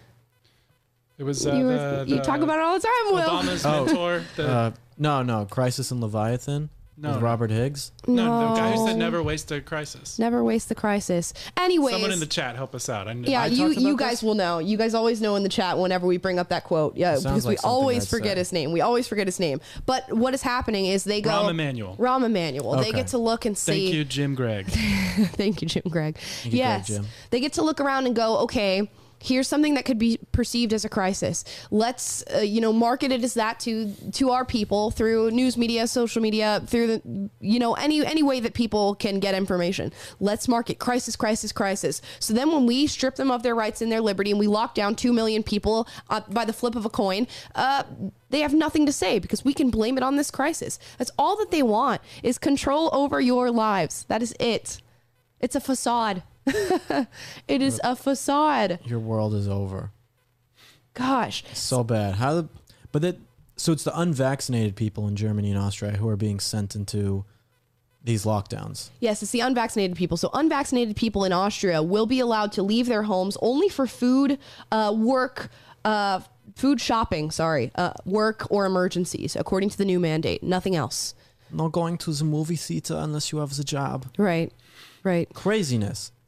It was uh, you, were- the, you the talk about it all the time, Will. Obama's Oh. mentor. The, Uh, no, no, Crisis in Leviathan No, with no. Robert Higgs. no, the guy who said No. never waste a crisis. Never waste the crisis. Anyways. Someone in the chat help us out. I, Yeah, I you talked you about guys this? will know. You guys always know in the chat whenever we bring up that quote. Yeah, Sounds because like we something always I'd forget say. his name. We always forget his name. But what is happening is they go Rahm Emanuel. Rahm Emanuel. They Okay. get to look and see. Thank you, Jim Gregg. Thank you, Jim Gregg. you, yes, Greg, Jim. they get to look around and go, okay, here's something that could be perceived as a crisis. Let's, uh, you know, market it as that to to our people through news media, social media, through the, you know, any any way that people can get information. Let's market crisis, crisis, crisis. So then when we strip them of their rights and their liberty and we lock down two million people uh, by the flip of a coin, uh, they have nothing to say because we can blame it on this crisis. That's all that they want is control over your lives. That is it. It's a facade. It is a facade. Your world is over. Gosh. So bad. How the but that so it's the unvaccinated people in Germany and Austria who are being sent into these lockdowns. Yes, it's the unvaccinated people. So unvaccinated people in Austria will be allowed to leave their homes only for food, uh, work, uh, food shopping, sorry, uh, work or emergencies, according to the new mandate. Nothing else. Not going to the movie theater unless you have the job. Right. Right. Craziness.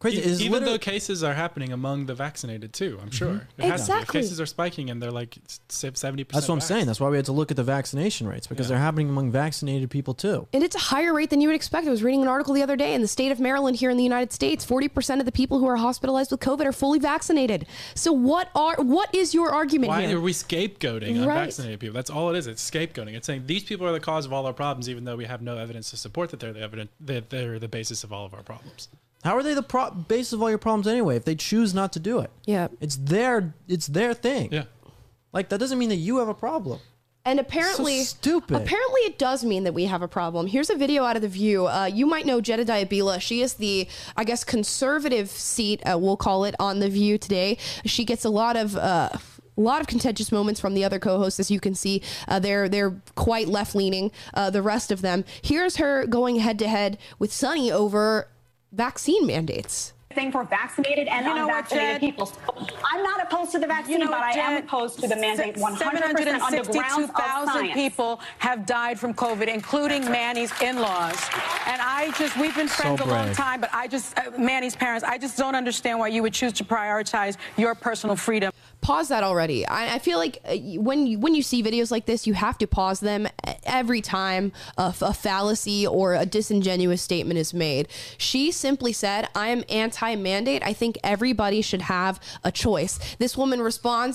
crazy. E- It's even literally- though cases are happening among the vaccinated too, I'm sure. It has to be. If Exactly. cases are spiking and they're like seventy percent. That's what I'm saying. That's why we had to look at the vaccination rates, because Yeah. they're happening among vaccinated people too. And it's a higher rate than you would expect. I was reading an article the other day in the state of Maryland here in the United States, forty percent of the people who are hospitalized with COVID are fully vaccinated. So what are what is your argument Why here? are we scapegoating Right. unvaccinated people? That's all it is. It's scapegoating. It's saying these people are the cause of all our problems, even though we have no evidence to support that they're the evidence that they're the basis of all of our problems. How are they the pro- base of all your problems anyway if they choose not to do it? Yeah. It's their it's their thing. Yeah. Like, that doesn't mean that you have a problem. And apparently, So stupid. Apparently, it does mean that we have a problem. Here's a video out of The View. Uh, you might know Jedediah Bila. She is the, I guess, conservative seat, uh, we'll call it, on The View today. She gets a lot of. Uh, A lot of contentious moments from the other co-hosts, as you can see. Uh, they're they're quite left-leaning. Uh, the rest of them. Here's her going head-to-head with Sunny over vaccine mandates. Thing for vaccinated and You know what, unvaccinated Jed? people. I'm not opposed to the vaccine, You know, but I am Jed, opposed to the mandate one hundred percent on the grounds of seven hundred sixty-two thousand science. people have died from COVID, including Manny's in-laws. And I just, we've been friends a long brave. time, but I just, uh, Manny's parents, I just don't understand why you would choose to prioritize your personal freedom. Pause that already. I, I feel like uh, when you, when you see videos like this, you have to pause them every time a, f- a fallacy or a disingenuous statement is made. She simply said, I am anti-mandate. I think everybody should have a choice. This woman responds,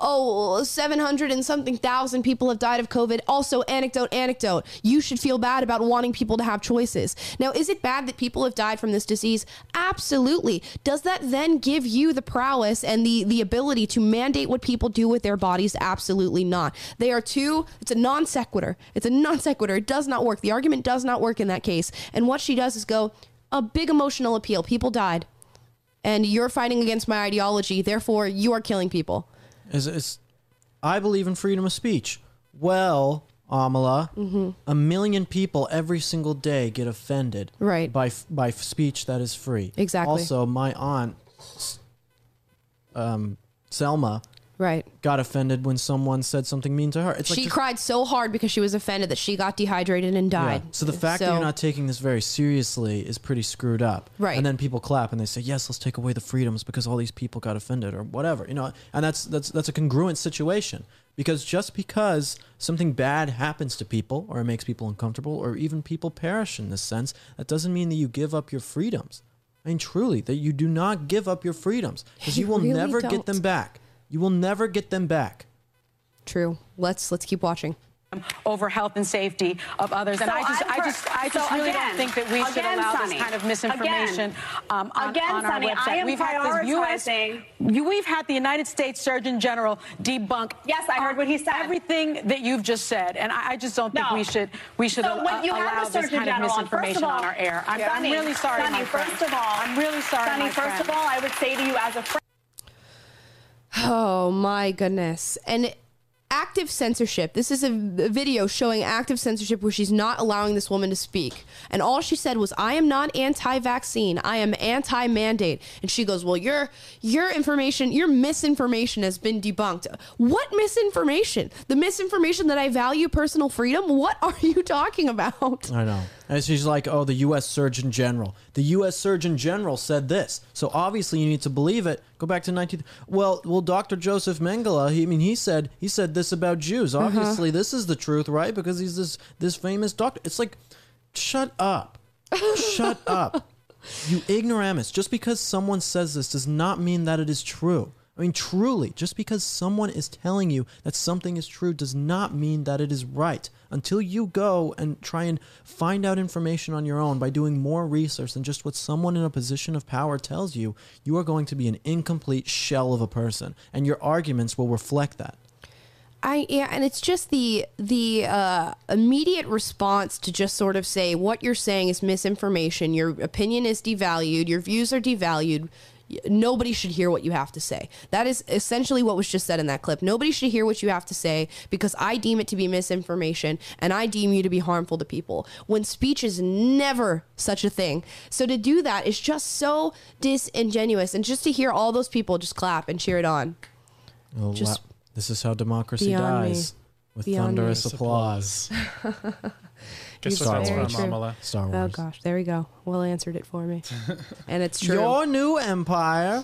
oh, seven hundred and something thousand people have died of COVID. Also, anecdote, anecdote. You should feel bad about wanting people to have choices. Now, is it bad that people have died from this disease? Absolutely. Does that then give you the prowess and the, the ability to mandate what people do with their bodies? Absolutely not. They are too, it's a non sequitur. It's a non sequitur. It does not work. The argument does not work in that case. And what she does is go, a big emotional appeal. People died. And you're fighting against my ideology. Therefore, you are killing people. Is is I believe in freedom of speech. Well, Amala, a million people every single day get offended Right. by by speech that is free. Exactly. Also, my aunt, um, Selma, Right. got offended when someone said something mean to her. It's like She just- cried so hard because she was offended that she got dehydrated and died. Yeah. So the fact that So- you're not taking this very seriously is pretty screwed up. Right. And then people clap and they say, "Yes, let's take away the freedoms because all these people got offended," or whatever. You know, and that's that's that's a congruent situation. Because just because something bad happens to people, or it makes people uncomfortable, or even people perish in this sense, that doesn't mean that you give up your freedoms. I mean, truly, that you do not give up your freedoms, because you You will really never don't. get them back. You will never get them back. True. Let's let's keep watching. Over health and safety of others, and So I just, I'm I for- just, I just so really again- don't think that we should again, allow Sonny, this kind of misinformation again, um, on, again, on our Sonny, website. I am We've had the U S prioritizing- you- we've had the United States Surgeon General debunk. Yes, I heard what he said. Everything that you've just said, and I, I just don't think No. we should, we should So al- when you have allow the this Surgeon kind of General on, first misinformation of all, on our air. I'm, I'm Sonny, really sorry, Sonny, my friend. first of all, I'm really sorry, Sonny, my first friend. of all, I would say to you as a friend. Oh my goodness. And active censorship. This is a v- video showing active censorship where she's not allowing this woman to speak. And all she said was, I am not anti-vaccine. I am anti-mandate. And she goes, well, your your information, your misinformation has been debunked. What misinformation? The misinformation that I value personal freedom? What are you talking about? I know. And she's like, oh, the U S Surgeon General. The U S Surgeon General said this. So obviously you need to believe it. Go back to nineteen. Well, well, Doctor Joseph Mengele, he, I mean, he said he said this about Jews. Obviously this is the truth, right? Because he's this this famous doctor. It's like, shut up. Shut up. You ignoramus. Just because someone says this does not mean that it is true. I mean, truly, just because someone is telling you that something is true does not mean that it is right. Until you go and try and find out information on your own by doing more research than just what someone in a position of power tells you, you are going to be an incomplete shell of a person, and your arguments will reflect that. I yeah, and it's just the the uh, immediate response to just sort of say what you're saying is misinformation. Your opinion is devalued. Your views are devalued. Nobody should hear what you have to say. That is essentially what was just said in that clip. Nobody should hear what you have to say because I deem it to be misinformation and I deem you to be harmful to people, when speech is never such a thing. So to do that is just so disingenuous, and just to hear all those people just clap and cheer it on. Oh, Just wow. This is how democracy beyond me. dies. With Beyond thunderous me. applause. Guess You're what that's very from, true. Amala? Star Oh Wars. gosh, there we go. Will answered it for me, and it's true. Your new empire.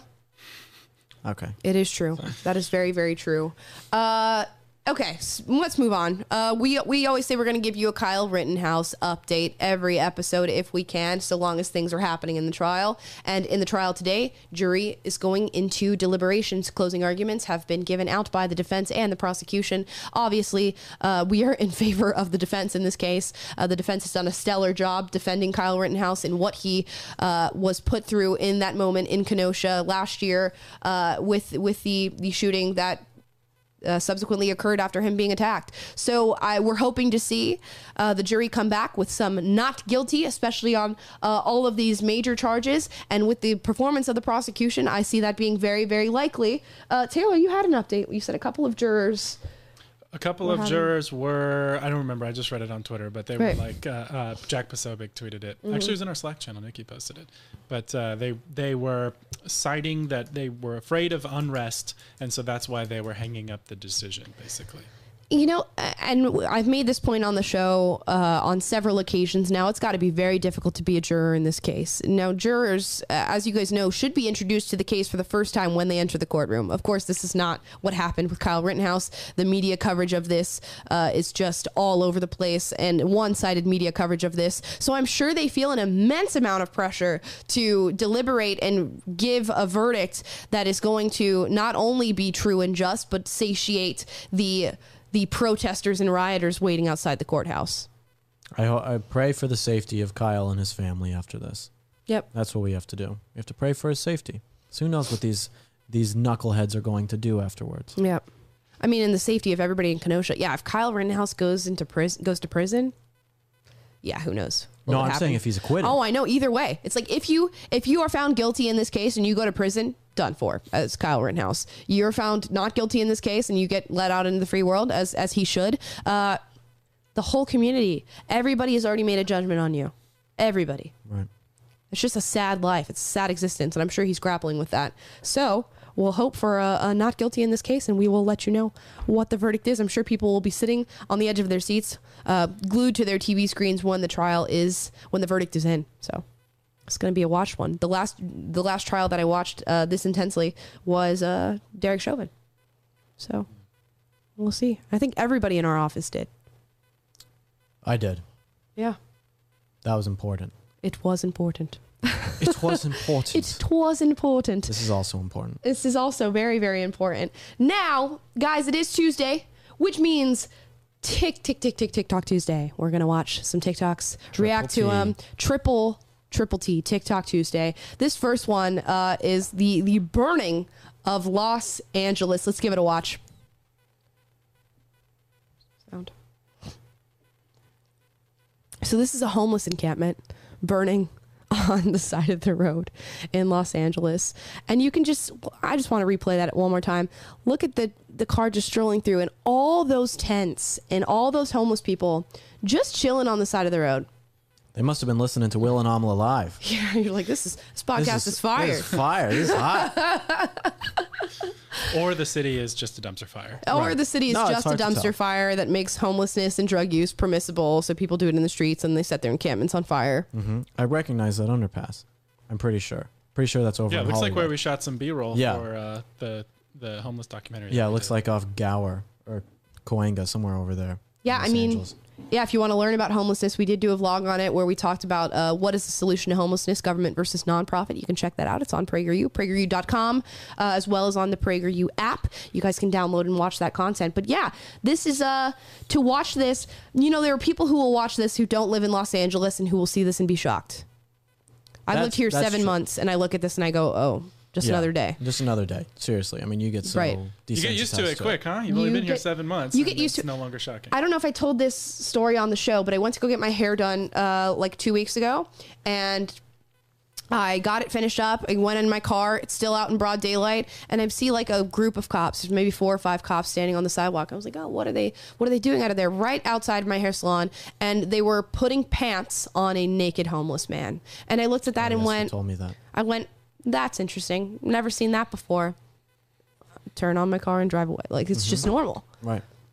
Okay. It is true. That is very, very true. Uh, okay, s- let's move on. Uh, we we always say we're going to give you a Kyle Rittenhouse update every episode if we can, so long as things are happening in the trial. And in the trial today, jury is going into deliberations. Closing arguments have been given out by the defense and the prosecution. Obviously, uh, we are in favor of the defense in this case. Uh, the defense has done a stellar job defending Kyle Rittenhouse and what he uh, was put through in that moment in Kenosha last year uh, with with the the shooting that Uh, subsequently occurred after him being attacked. So I we're hoping to see uh, the jury come back with some not guilty, especially on uh, all of these major charges. And with the performance of the prosecution, I see that being very, very likely. Uh, Taylor, you had an update. You said a couple of jurors. A couple We're of having- jurors were, I don't remember, I just read it on Twitter, but they Right. were like, uh, uh, Jack Posobiec tweeted it. Mhm. Actually, it was in our Slack channel. Nikki posted it. But uh, they they were citing that they were afraid of unrest, and so that's why they were hanging up the decision, basically. You know, and I've made this point on the show uh, on several occasions now. It's got to be very difficult to be a juror in this case. Now, jurors, uh, as you guys know, should be introduced to the case for the first time when they enter the courtroom. Of course, this is not what happened with Kyle Rittenhouse. The media coverage of this uh, is just all over the place, and one-sided media coverage of this. So I'm sure they feel an immense amount of pressure to deliberate and give a verdict that is going to not only be true and just, but satiate the the protesters and rioters waiting outside the courthouse. I, ho- I pray for the safety of Kyle and his family after this. Yep. That's what we have to do. We have to pray for his safety. So who knows what these these knuckleheads are going to do afterwards. Yep. I mean, in the safety of everybody in Kenosha. Yeah, if Kyle Rittenhouse goes into prison, goes to prison, yeah, who knows? what No, would I'm happen. saying if he's acquitted. Oh, I know. Either way, it's like if you if you are found guilty in this case and you go to prison, done for, as Kyle Rittenhouse. You're found not guilty in this case and you get let out into the free world as as he should. Uh, the whole community, everybody has already made a judgment on you. Everybody. Right. It's just a sad life. It's a sad existence, and I'm sure he's grappling with that. So we'll hope for a, a not guilty in this case, and we will let you know what the verdict is. I'm sure people will be sitting on the edge of their seats, uh, glued to their T V screens when the trial is, when the verdict is in. So it's going to be a watched one. The last, the last trial that I watched uh, this intensely was uh, Derek Chauvin. So we'll see. I think everybody in our office did. I did. Yeah, That was important. it was important. It was important. It was important. This is also important. This is also very, very important. Now, guys, it is Tuesday, which means tick, tick, tick, tick, TikTok Tuesday. We're going to watch some TikToks, react to T. them. Triple, triple T, TikTok Tuesday. This first one uh, is the, the burning of Los Angeles. Let's give it a watch. Sound. So this is a homeless encampment burning on the side of the road in Los Angeles. And you can just, I just want to replay that one more time. Look at the, the car just strolling through and all those tents and all those homeless people just chilling on the side of the road. They must have been listening to Will and Amala live. Yeah, you're like, this is, this podcast This is, fire. This is fire. This is hot. Or the city is just a dumpster fire. Or Right. the city is No, it's just a hard to tell. dumpster fire that makes homelessness and drug use permissible. So people do it in the streets and they set their encampments on fire. hmm I recognize that underpass. I'm pretty sure. Pretty sure that's over Yeah, it in looks like Hollywood. where we shot some B-roll Yeah. for uh, the the homeless documentary. Yeah, that it we looks did. like off Gower or Coanga, somewhere over there. Yeah, in I Los mean, Angeles. yeah, if you want to learn about homelessness, we did do a vlog on it where we talked about uh, what is the solution to homelessness, government versus nonprofit. You can check that out. It's on PragerU, PragerU dot com, uh, as well as on the PragerU app. You guys can download and watch that content. But yeah, this is, uh, to watch this, you know, there are people who will watch this who don't live in Los Angeles and who will see this and be shocked. I That's- lived here that's seven true. months and I look at this and I go, oh, just Yeah, another day. Just another day. Seriously. I mean, you get so Right. You get used to desensitized it quick, huh? You've You only been here get- seven months. you and get used it's to- no longer shocking. I don't know if I told this story on the show, but I went to go get my hair done uh, like two weeks ago, and I got it finished up. I went in my car. It's still out in broad daylight, and I see like a group of cops. There's maybe four or five cops standing on the sidewalk. I was like, "Oh, what are they? What are they doing out of there?" Right outside my hair salon, and they were putting pants on a naked homeless man. And I looked at that Oh, and yes, you went, told me that. I went, "That's interesting. Never seen that before." Turn on my car and drive away. Like it's just normal. Right.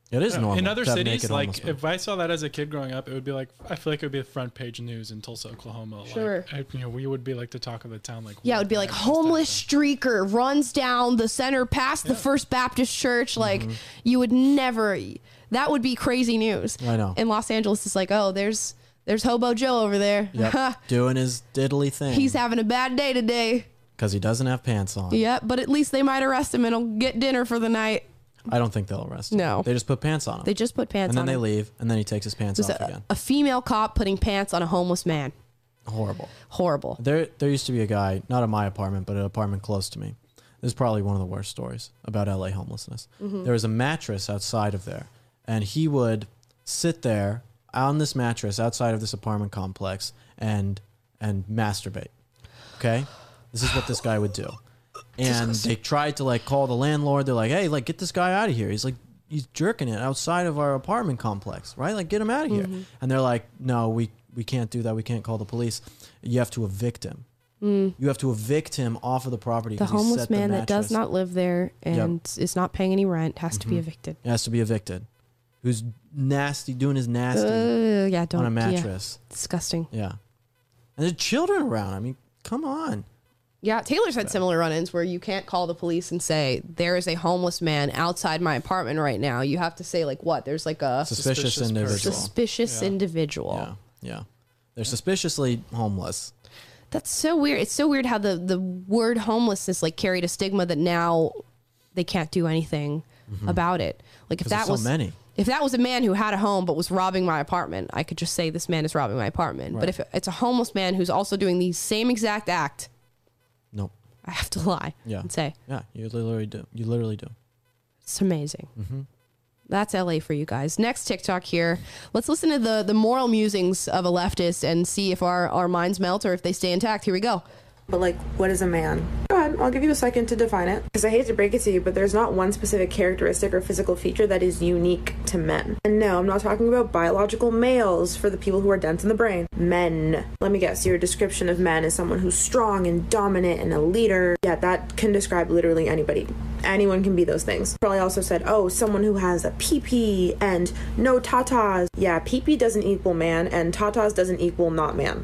It is Yeah. normal In other to have cities, naked homeless like men. if I saw that as a kid growing up, it would be like I feel like it would be the front page news in Tulsa, Oklahoma. Sure. Like, I- you know, we would be like the talk of the town. Like, Yeah, it would be what like the heck homeless just streaker runs down the center past the First Baptist Church. Like you would never. That would be crazy news. I know. In Los Angeles, it's like, oh, there's there's Hobo Joe over there. Yep. Doing his diddly thing. He's having a bad day today. Because he doesn't have pants on. Yeah, but at least they might arrest him and he'll get dinner for the night. I don't think they'll arrest him. No. They just put pants on him. They just put pants and then on they him. leave, and then he takes his pants It was off a, again. a female cop putting pants on a homeless man. Horrible. Horrible. There, there used to be a guy, not in my apartment, but an apartment close to me. This is probably one of the worst stories about L A homelessness. Mhm. There was a mattress outside of there, and he would sit there on this mattress outside of this apartment complex and and masturbate. Okay, this is what this guy would do. And they tried to like call the landlord. They're like, "Hey, like get this guy out of here. He's like he's jerking it outside of our apartment complex, right? Like get him out of here." Mhm. And they're like, "No, we we can't do that. We can't call the police. You have to evict him. Mm. You have to evict him off of the property. The 'cause he homeless set the man that does mattress- not live there and is not paying any rent has to be Mhm. evicted. He has to be evicted. Who's nasty, doing his nasty Uh, yeah, don't on a yeah. mattress. Disgusting. Yeah. And there's children around. I mean, come on. Yeah, Taylor's had similar run-ins where you can't call the police and say there is a homeless man outside my apartment right now. You have to say like what? There's like a Suspicious, individual. Suspicious Yeah. individual. Yeah. Yeah. They're suspiciously homeless. That's so weird. It's so weird how the the word homelessness like carried a stigma that now they can't do anything Mhm. about it. Like if 'Cause that there's so was many. if that was a man who had a home but was robbing my apartment, I could just say this man is robbing my apartment. But Right. if it's a homeless man who's also doing the same exact act, Nope. I have to lie Yeah. and say Yeah, you literally do. You literally do. it's amazing. Mm-hmm. That's L A for you guys. Next TikTok here. Let's listen to the the moral musings of a leftist and see if our, our minds melt or if they stay intact. Here we go. But like, what is a man? Go ahead, I'll give you a second to define it. Because I hate to break it to you, but there's not one specific characteristic or physical feature that is unique to men. And no, I'm not talking about biological males for the people who are dense in the brain. Men. Let me guess, your description of men is someone who's strong and dominant and a leader. Yeah, that can describe literally anybody. Anyone can be those things. Probably also said, oh, someone who has a pee-pee and no tatas. Yeah, pee-pee doesn't equal man and tatas doesn't equal not man.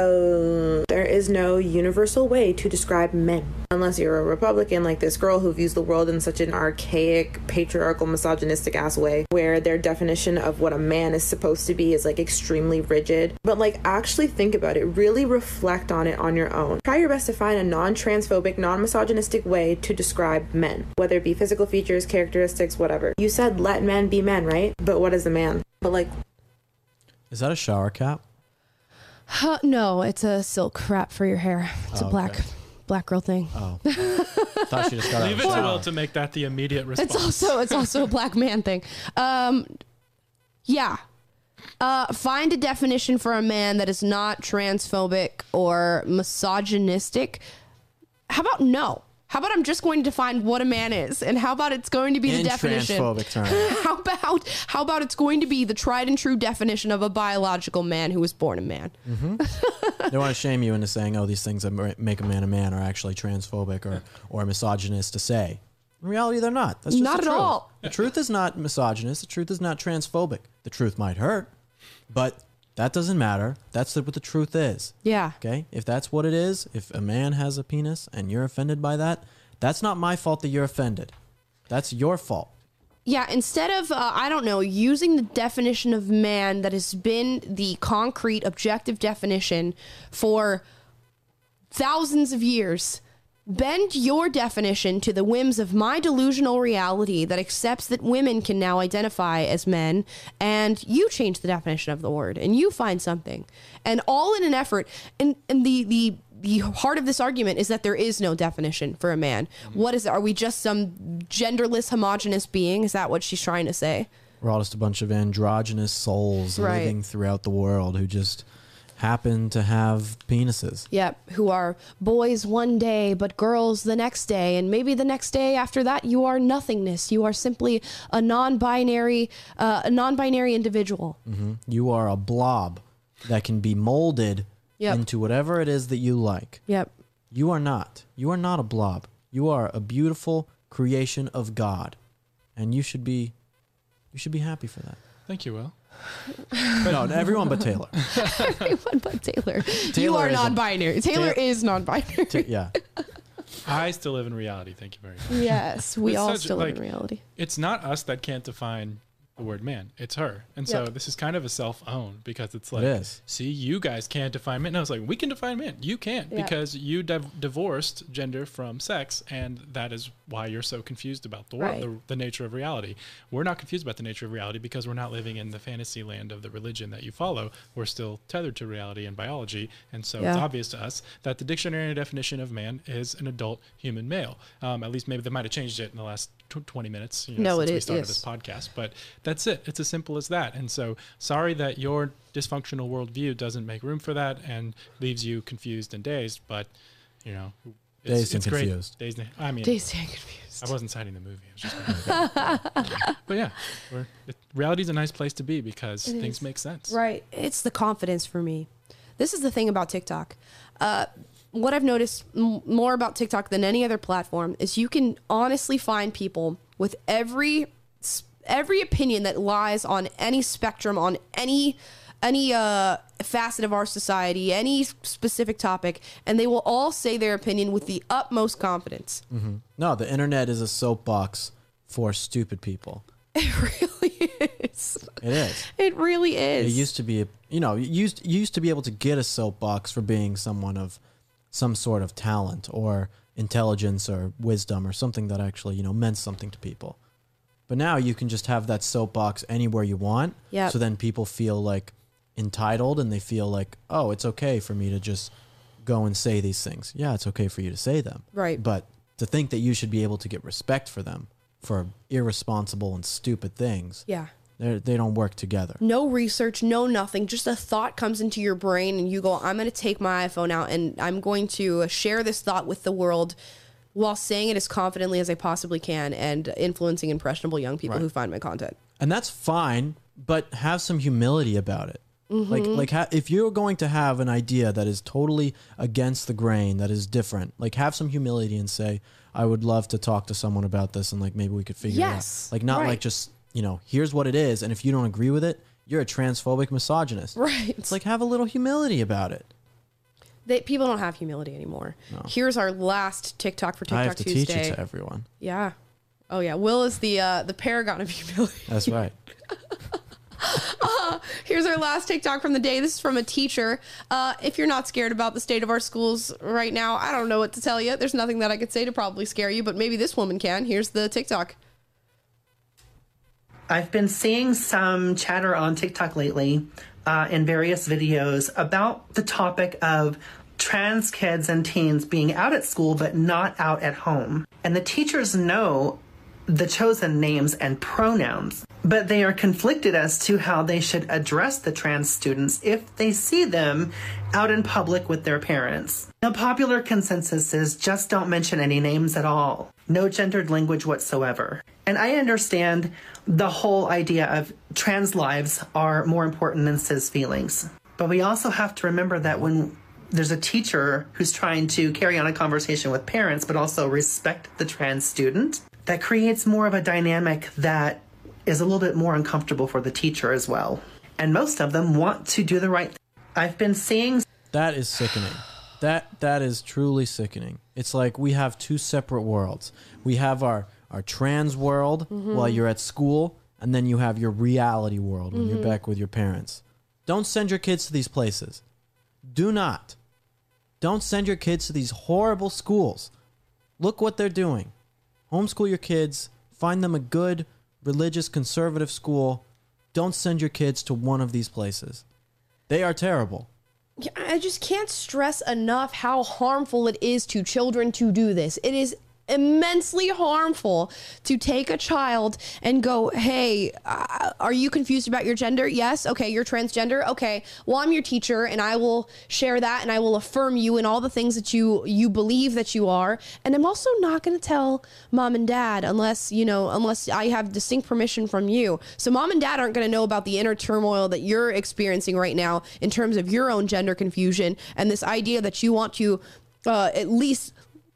So there is no universal way to describe men. Unless you're a Republican like this girl who views the world in such an archaic, patriarchal, misogynistic ass way, where their definition of what a man is supposed to be is like extremely rigid. But like actually think about it, really reflect on it on your own. Try your best to find a non-transphobic, non-misogynistic way to describe men, whether it be physical features, characteristics, whatever. You said let men be men, right? But what is a man? But like, Is that a shower cap? Huh, no, it's a silk wrap for your hair. It's Oh, a black okay. black girl thing. Oh. Thought she just got out Leave of it the to shower. Will to make that the immediate response. It's also it's also a black man thing. Um, yeah. Uh, find a definition for a man that is not transphobic or misogynistic. How about no? How about I'm just going to define what a man is, and how about it's going to be the In definition? transphobic terms. How about how about it's going to be the tried and true definition of a biological man who was born a man? Mm-hmm. They want to shame you into saying, oh, these things that ma- make a man a man are actually transphobic or, or misogynist to say. In reality, they're not. That's just Not the at truth. all. The truth is not misogynist. The truth is not transphobic. The truth might hurt, but that doesn't matter. That's what the truth is. Yeah. Okay? If that's what it is, if a man has a penis and you're offended by that, that's not my fault that you're offended. That's your fault. Yeah, instead of, uh, I don't know, using the definition of man that has been the concrete, objective definition for thousands of years, bend your definition to the whims of my delusional reality that accepts that women can now identify as men, and you change the definition of the word, and you find something. And all in an effort, and, and the, the, the heart of this argument is that there is no definition for a man. What is it? Are we just some genderless, homogenous being? Is that what she's trying to say? We're all just a bunch of androgynous souls Right. living throughout the world who just happen to have penises. Yep, who are boys one day, but girls the next day, and maybe the next day after that, you are nothingness. You are simply a non-binary, uh, a non-binary individual. hmm You are a blob that can be molded Yep. into whatever it is that you like. Yep. You are not. You are not a blob. You are a beautiful creation of God, and you should be You should be happy for that. Thank you, Will. No, everyone but Taylor. Everyone but Taylor. You Taylor are is a- non-binary. Taylor Ta- is non-binary. Ta- yeah. I still live in reality. Thank you very much. Yes, we It's all such, still live like, in reality. It's not us that can't define the word man. It's her. And so Yep. this is kind of a self-own because it's like, is. see, you guys can't define man. And I was like, we can define man. You can't Yeah. because you div- divorced gender from sex, and that is why you're so confused about the, wor- Right. the the nature of reality. We're not confused about the nature of reality because we're not living in the fantasy land of the religion that you follow. We're still tethered to reality and biology, and so it's Yeah. obvious to us that the dictionary definition of man is an adult human male. Um, at least maybe they might have changed it in the last tw- twenty minutes. You know, No, since it we is- started yes. this podcast, but that's it. It's as simple as that. And so sorry that your dysfunctional worldview doesn't make room for that and leaves you confused and dazed, but you know, it's, Dazed and it's great. confused. Dazed and, I mean, Dazed and confused. I wasn't citing the movie. I was just but yeah, we're, it, reality's a nice place to be because It things is. make sense. Right. It's the confidence for me. This is the thing about TikTok. Uh, what I've noticed m- more about TikTok than any other platform is you can honestly find people with every s- every opinion that lies on any spectrum, on any any uh, facet of our society, any specific topic, and they will all say their opinion with the utmost confidence. hmm No, the internet is a soapbox for stupid people. It really is. It is. It really It is. used to be, you know, you used you used to be able to get a soapbox for being someone of some sort of talent or intelligence or wisdom or something that actually, you know, meant something to people. But now you can just have that soapbox anywhere you want. Yep. So then people feel like entitled and they feel like, oh, it's okay for me to just go and say these things. Yeah, it's okay for you to say them. Right. But to think that you should be able to get respect for them for irresponsible and stupid things, Yeah. they they don't work together. No research, no nothing. Just a thought comes into your brain and you go, I'm going to take my iPhone out and I'm going to share this thought with the world while saying it as confidently as I possibly can and influencing impressionable young people Right. who find my content. And that's fine, but have some humility about it. Like, Mhm. like ha- if you're going to have an idea that is totally against the grain, that is different, like have some humility and say, I would love to talk to someone about this and like maybe we could figure Yes, it out. Like not right. like just, you know, here's what it is. And if you don't agree with it, you're a transphobic misogynist. Right. It's like have a little humility about it. They, people don't have humility anymore. No. Here's our last TikTok for TikTok I have to Tuesday. teach it to everyone. Yeah. Oh yeah. Will is the uh, the paragon of humility. That's right. Uh, here's our last TikTok from the day. This is from a teacher. Uh, if you're not scared about the state of our schools right now, I don't know what to tell you. There's nothing that I could say to probably scare you, but maybe this woman can. Here's the TikTok. I've been seeing some chatter on TikTok lately uh, in various videos about the topic of trans kids and teens being out at school but not out at home. And the teachers know the chosen names and pronouns, but they are conflicted as to how they should address the trans students if they see them out in public with their parents. The popular consensus is just don't mention any names at all. No gendered language whatsoever. And I understand the whole idea of trans lives are more important than cis feelings. But we also have to remember that when there's a teacher who's trying to carry on a conversation with parents, but also respect the trans student, that creates more of a dynamic that is a little bit more uncomfortable for the teacher as well. And most of them want to do the right thing. I've been seeing... That is sickening. That that is truly sickening. It's like we have two separate worlds. We have our, our trans world Mhm. while you're at school, and then you have your reality world when Mhm. you're back with your parents. Don't send your kids to these places. Do not. Don't send your kids to these horrible schools. Look what they're doing. Homeschool your kids. Find them a good, religious, conservative school. Don't send your kids to one of these places. They are terrible. Yeah, I just can't stress enough how harmful it is to children to do this. It is immensely harmful to take a child and go, hey, uh, are you confused about your gender? Yes. Okay. You're transgender. Okay. Well, I'm your teacher and I will share that and I will affirm you in all the things that you, you believe that you are. And I'm also not going to tell mom and dad unless, you know, unless I have distinct permission from you. So mom and dad aren't going to know about the inner turmoil that you're experiencing right now in terms of your own gender confusion and this idea that you want to uh, at least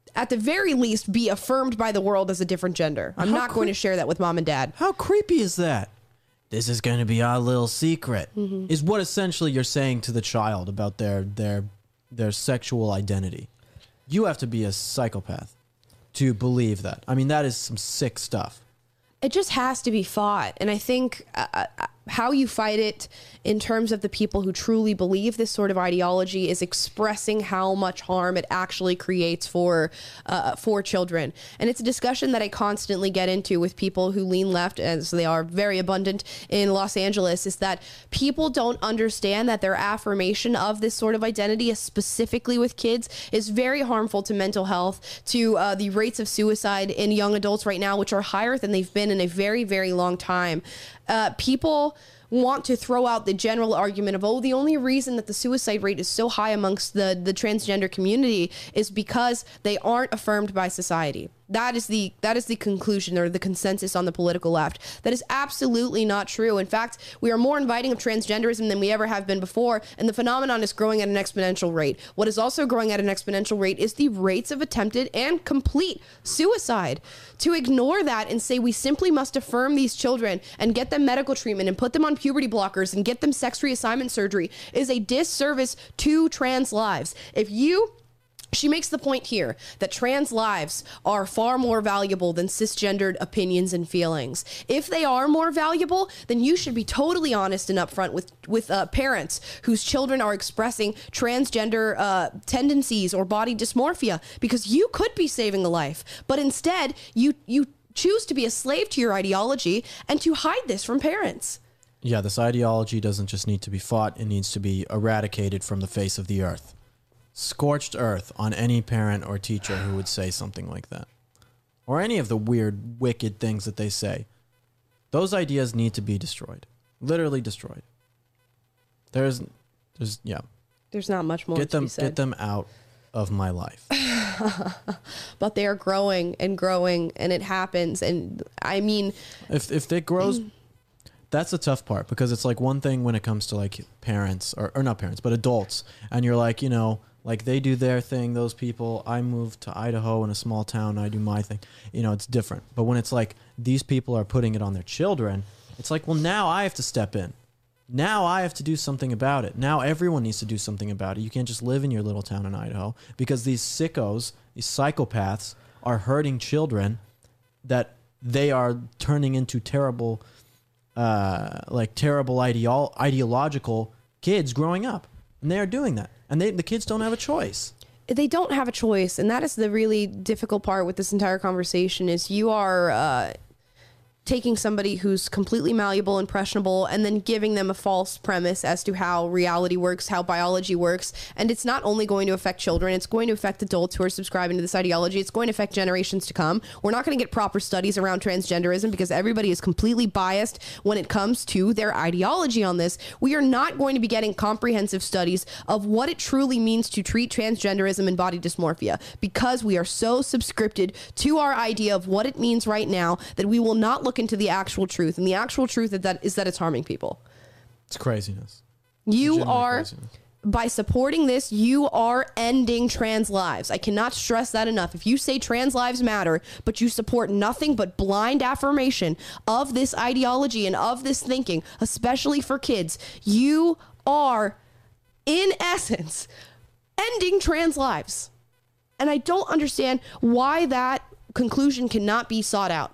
at the very least, be affirmed by the world as a different gender. I'm How not cre- going to share that with mom and dad. How creepy is that? This is going to be our little secret. Mm-hmm. Is what essentially you're saying to the child about their their their sexual identity. You have to be a psychopath to believe that. I mean, that is some sick stuff. It just has to be fought. And I think uh, how you fight it in terms of the people who truly believe this sort of ideology is expressing how much harm it actually creates for uh, for children. And it's a discussion that I constantly get into with people who lean left, as they are very abundant in Los Angeles, is that people don't understand that their affirmation of this sort of identity, specifically with kids, is very harmful to mental health, to uh, the rates of suicide in young adults right now, which are higher than they've been in a very, very long time. Uh, people want to throw out the general argument of, oh, the only reason that the suicide rate is so high amongst the, the transgender community is because they aren't affirmed by society. That is the that is the conclusion or the consensus on the political left. That is absolutely not true. In fact, we are more inviting of transgenderism than we ever have been before, and the phenomenon is growing at an exponential rate. What is also growing at an exponential rate is the rates of attempted and complete suicide. To ignore that and say we simply must affirm these children and get them medical treatment and put them on puberty blockers and get them sex reassignment surgery is a disservice to trans lives. If you She makes the point here that trans lives are far more valuable than cisgendered opinions and feelings. If they are more valuable, then you should be totally honest and upfront with with uh, parents whose children are expressing transgender uh, tendencies or body dysmorphia, because you could be saving a life. But instead, you you choose to be a slave to your ideology and to hide this from parents. Yeah, this ideology doesn't just need to be fought, it needs to be eradicated from the face of the earth. Scorched earth on any parent or teacher who would say something like that. Or any of the weird, wicked things that they say. Those ideas need to be destroyed. Literally destroyed. There's, there's, yeah. There's not much more get to them, be said. Get them out of my life. But they are growing and growing, and it happens. And I mean... If, if it grows... That's the tough part, because it's like one thing when it comes to like parents, or, or not parents, but adults. And you're like, you know... Like, they do their thing, those people. I moved to Idaho in a small town. I do my thing. You know, it's different. But when it's like these people are putting it on their children, it's like, well, now I have to step in. Now I have to do something about it. Now everyone needs to do something about it. You can't just live in your little town in Idaho, because these sickos, these psychopaths are hurting children that they are turning into terrible, uh, like terrible ideolo- ideological kids growing up. And they are doing that. And they, the kids don't have a choice. They don't have a choice. And that is the really difficult part with this entire conversation is you are... Uh, taking somebody who's completely malleable, impressionable, and then giving them a false premise as to how reality works, how biology works. And it's not only going to affect children, it's going to affect adults who are subscribing to this ideology. It's going to affect generations to come. We're not going to get proper studies around transgenderism because everybody is completely biased when it comes to their ideology on this. We are not going to be getting comprehensive studies of what it truly means to treat transgenderism and body dysmorphia because we are so subscripted to our idea of what it means right now that we will not look into the actual truth, and the actual truth is that is that it's harming people. It's craziness. You Legitimate are craziness. By supporting this, you are ending trans lives. I cannot stress that enough. If you say trans lives matter, but you support nothing but blind affirmation of this ideology and of this thinking, especially for kids, you are, in essence, ending trans lives. And I don't understand why that conclusion cannot be sought out.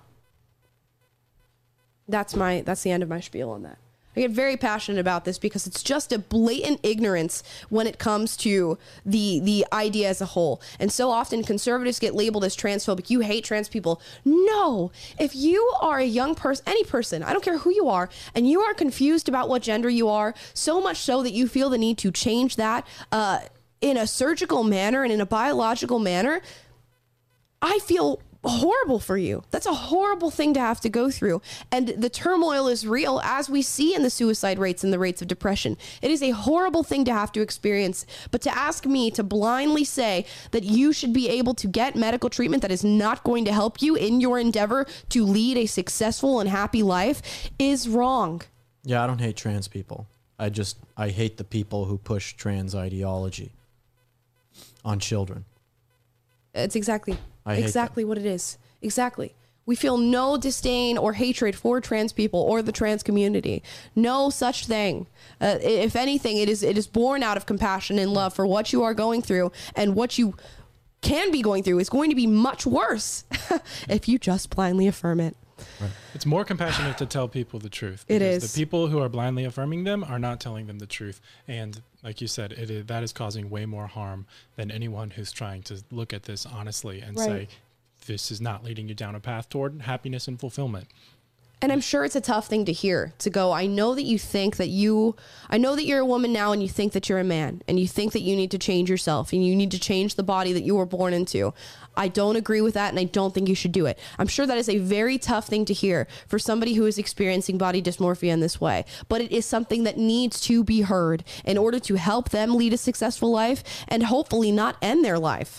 That's my that's the end of my spiel on that. I get very passionate about this because it's just a blatant ignorance when it comes to the the idea as a whole. And so often conservatives get labeled as transphobic. You hate trans people. No. If you are a young person, any person, I don't care who you are, and you are confused about what gender you are, so much so that you feel the need to change that uh, in a surgical manner and in a biological manner, I feel horrible for you. That's a horrible thing to have to go through. And the turmoil is real, as we see in the suicide rates and the rates of depression. It is a horrible thing to have to experience. But to ask me to blindly say that you should be able to get medical treatment that is not going to help you in your endeavor to lead a successful and happy life is wrong. Yeah, I don't hate trans people. I just, I hate the people who push trans ideology on children. It's exactly I hate exactly what it is. Exactly. We feel no disdain or hatred for trans people or the trans community. No such thing. Uh, if anything, it is it is born out of compassion and love for what you are going through, and what you can be going through is going to be much worse if you just blindly affirm it. Right. It's more compassionate to tell people the truth. It because is. The people who are blindly affirming them are not telling them the truth. And like you said, it is, that is causing way more harm than anyone who's trying to look at this honestly and Right. say, this is not leading you down a path toward happiness and fulfillment. And I'm sure it's a tough thing to hear, to go, I know that you think that you, I know that you're a woman now and you think that you're a man and you think that you need to change yourself and you need to change the body that you were born into. I don't agree with that and I don't think you should do it. I'm sure that is a very tough thing to hear for somebody who is experiencing body dysmorphia in this way, but it is something that needs to be heard in order to help them lead a successful life and hopefully not end their life.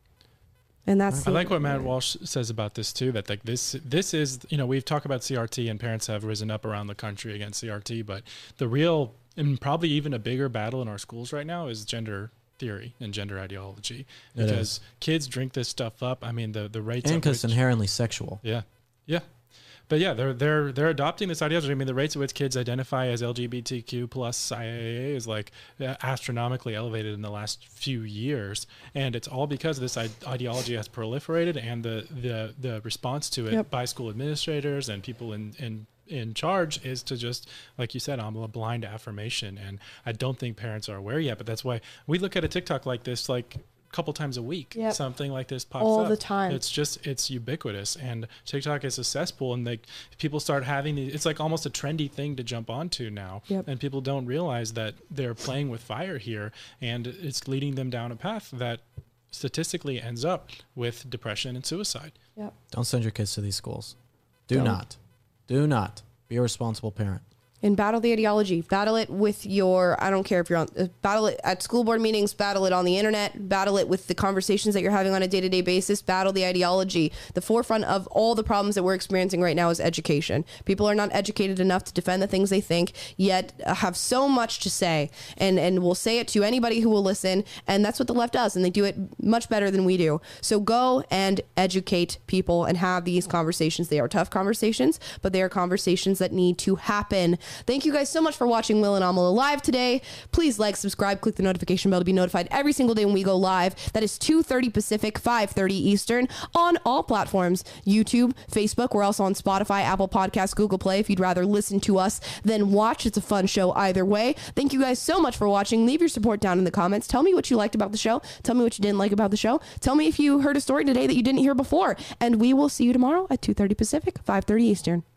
And that's I like what Matt Walsh says about this too, that like this this is, you know, we've talked about C R T and parents have risen up around the country against C R T, but the real and probably even a bigger battle in our schools right now is gender theory and gender ideology, It because is. kids drink this stuff up. I mean, the the rates And at because it's which- inherently sexual. Yeah. Yeah. But yeah, they're they're they're adopting this ideology. I mean, the rates at which kids identify as L G B T Q plus I A A is like uh, astronomically elevated in the last few years, and it's all because this I- ideology has proliferated, and the the the response to it Yep. by school administrators and people in in in charge is to just, like you said, I'm a blind affirmation, and I don't think parents are aware yet. But that's why we look at a TikTok like this, like couple times a week. Yep. Something like this pops All up the time. It's just it's ubiquitous, and TikTok is a cesspool, and like people start having these, it's like almost a trendy thing to jump onto now. Yep. And people don't realize that they're playing with fire here, and it's leading them down a path that statistically ends up with depression and suicide. Yep. Don't send your kids to these schools. Do Don't. not. Do not. Be a responsible parent. And battle the ideology. Battle it with your, I don't care if you're on, uh, battle it at school board meetings, battle it on the internet, battle it with the conversations that you're having on a day-to-day basis, battle the ideology. The forefront of all the problems that we're experiencing right now is education. People are not educated enough to defend the things they think, yet uh, have so much to say, and, and will say it to anybody who will listen, and that's what the left does, and they do it much better than we do. So go and educate people and have these conversations. They are tough conversations, but they are conversations that need to happen. Thank you guys so much for watching Will and Amala live today. Please like, subscribe, click the notification bell to be notified every single day when we go live. That is two thirty Pacific, five thirty Eastern on all platforms. YouTube, Facebook. We're also on Spotify, Apple Podcasts, Google Play. If you'd rather listen to us than watch, it's a fun show either way. Thank you guys so much for watching. Leave your support down in the comments. Tell me what you liked about the show. Tell me what you didn't like about the show. Tell me if you heard a story today that you didn't hear before. And we will see you tomorrow at two thirty Pacific, five thirty Eastern.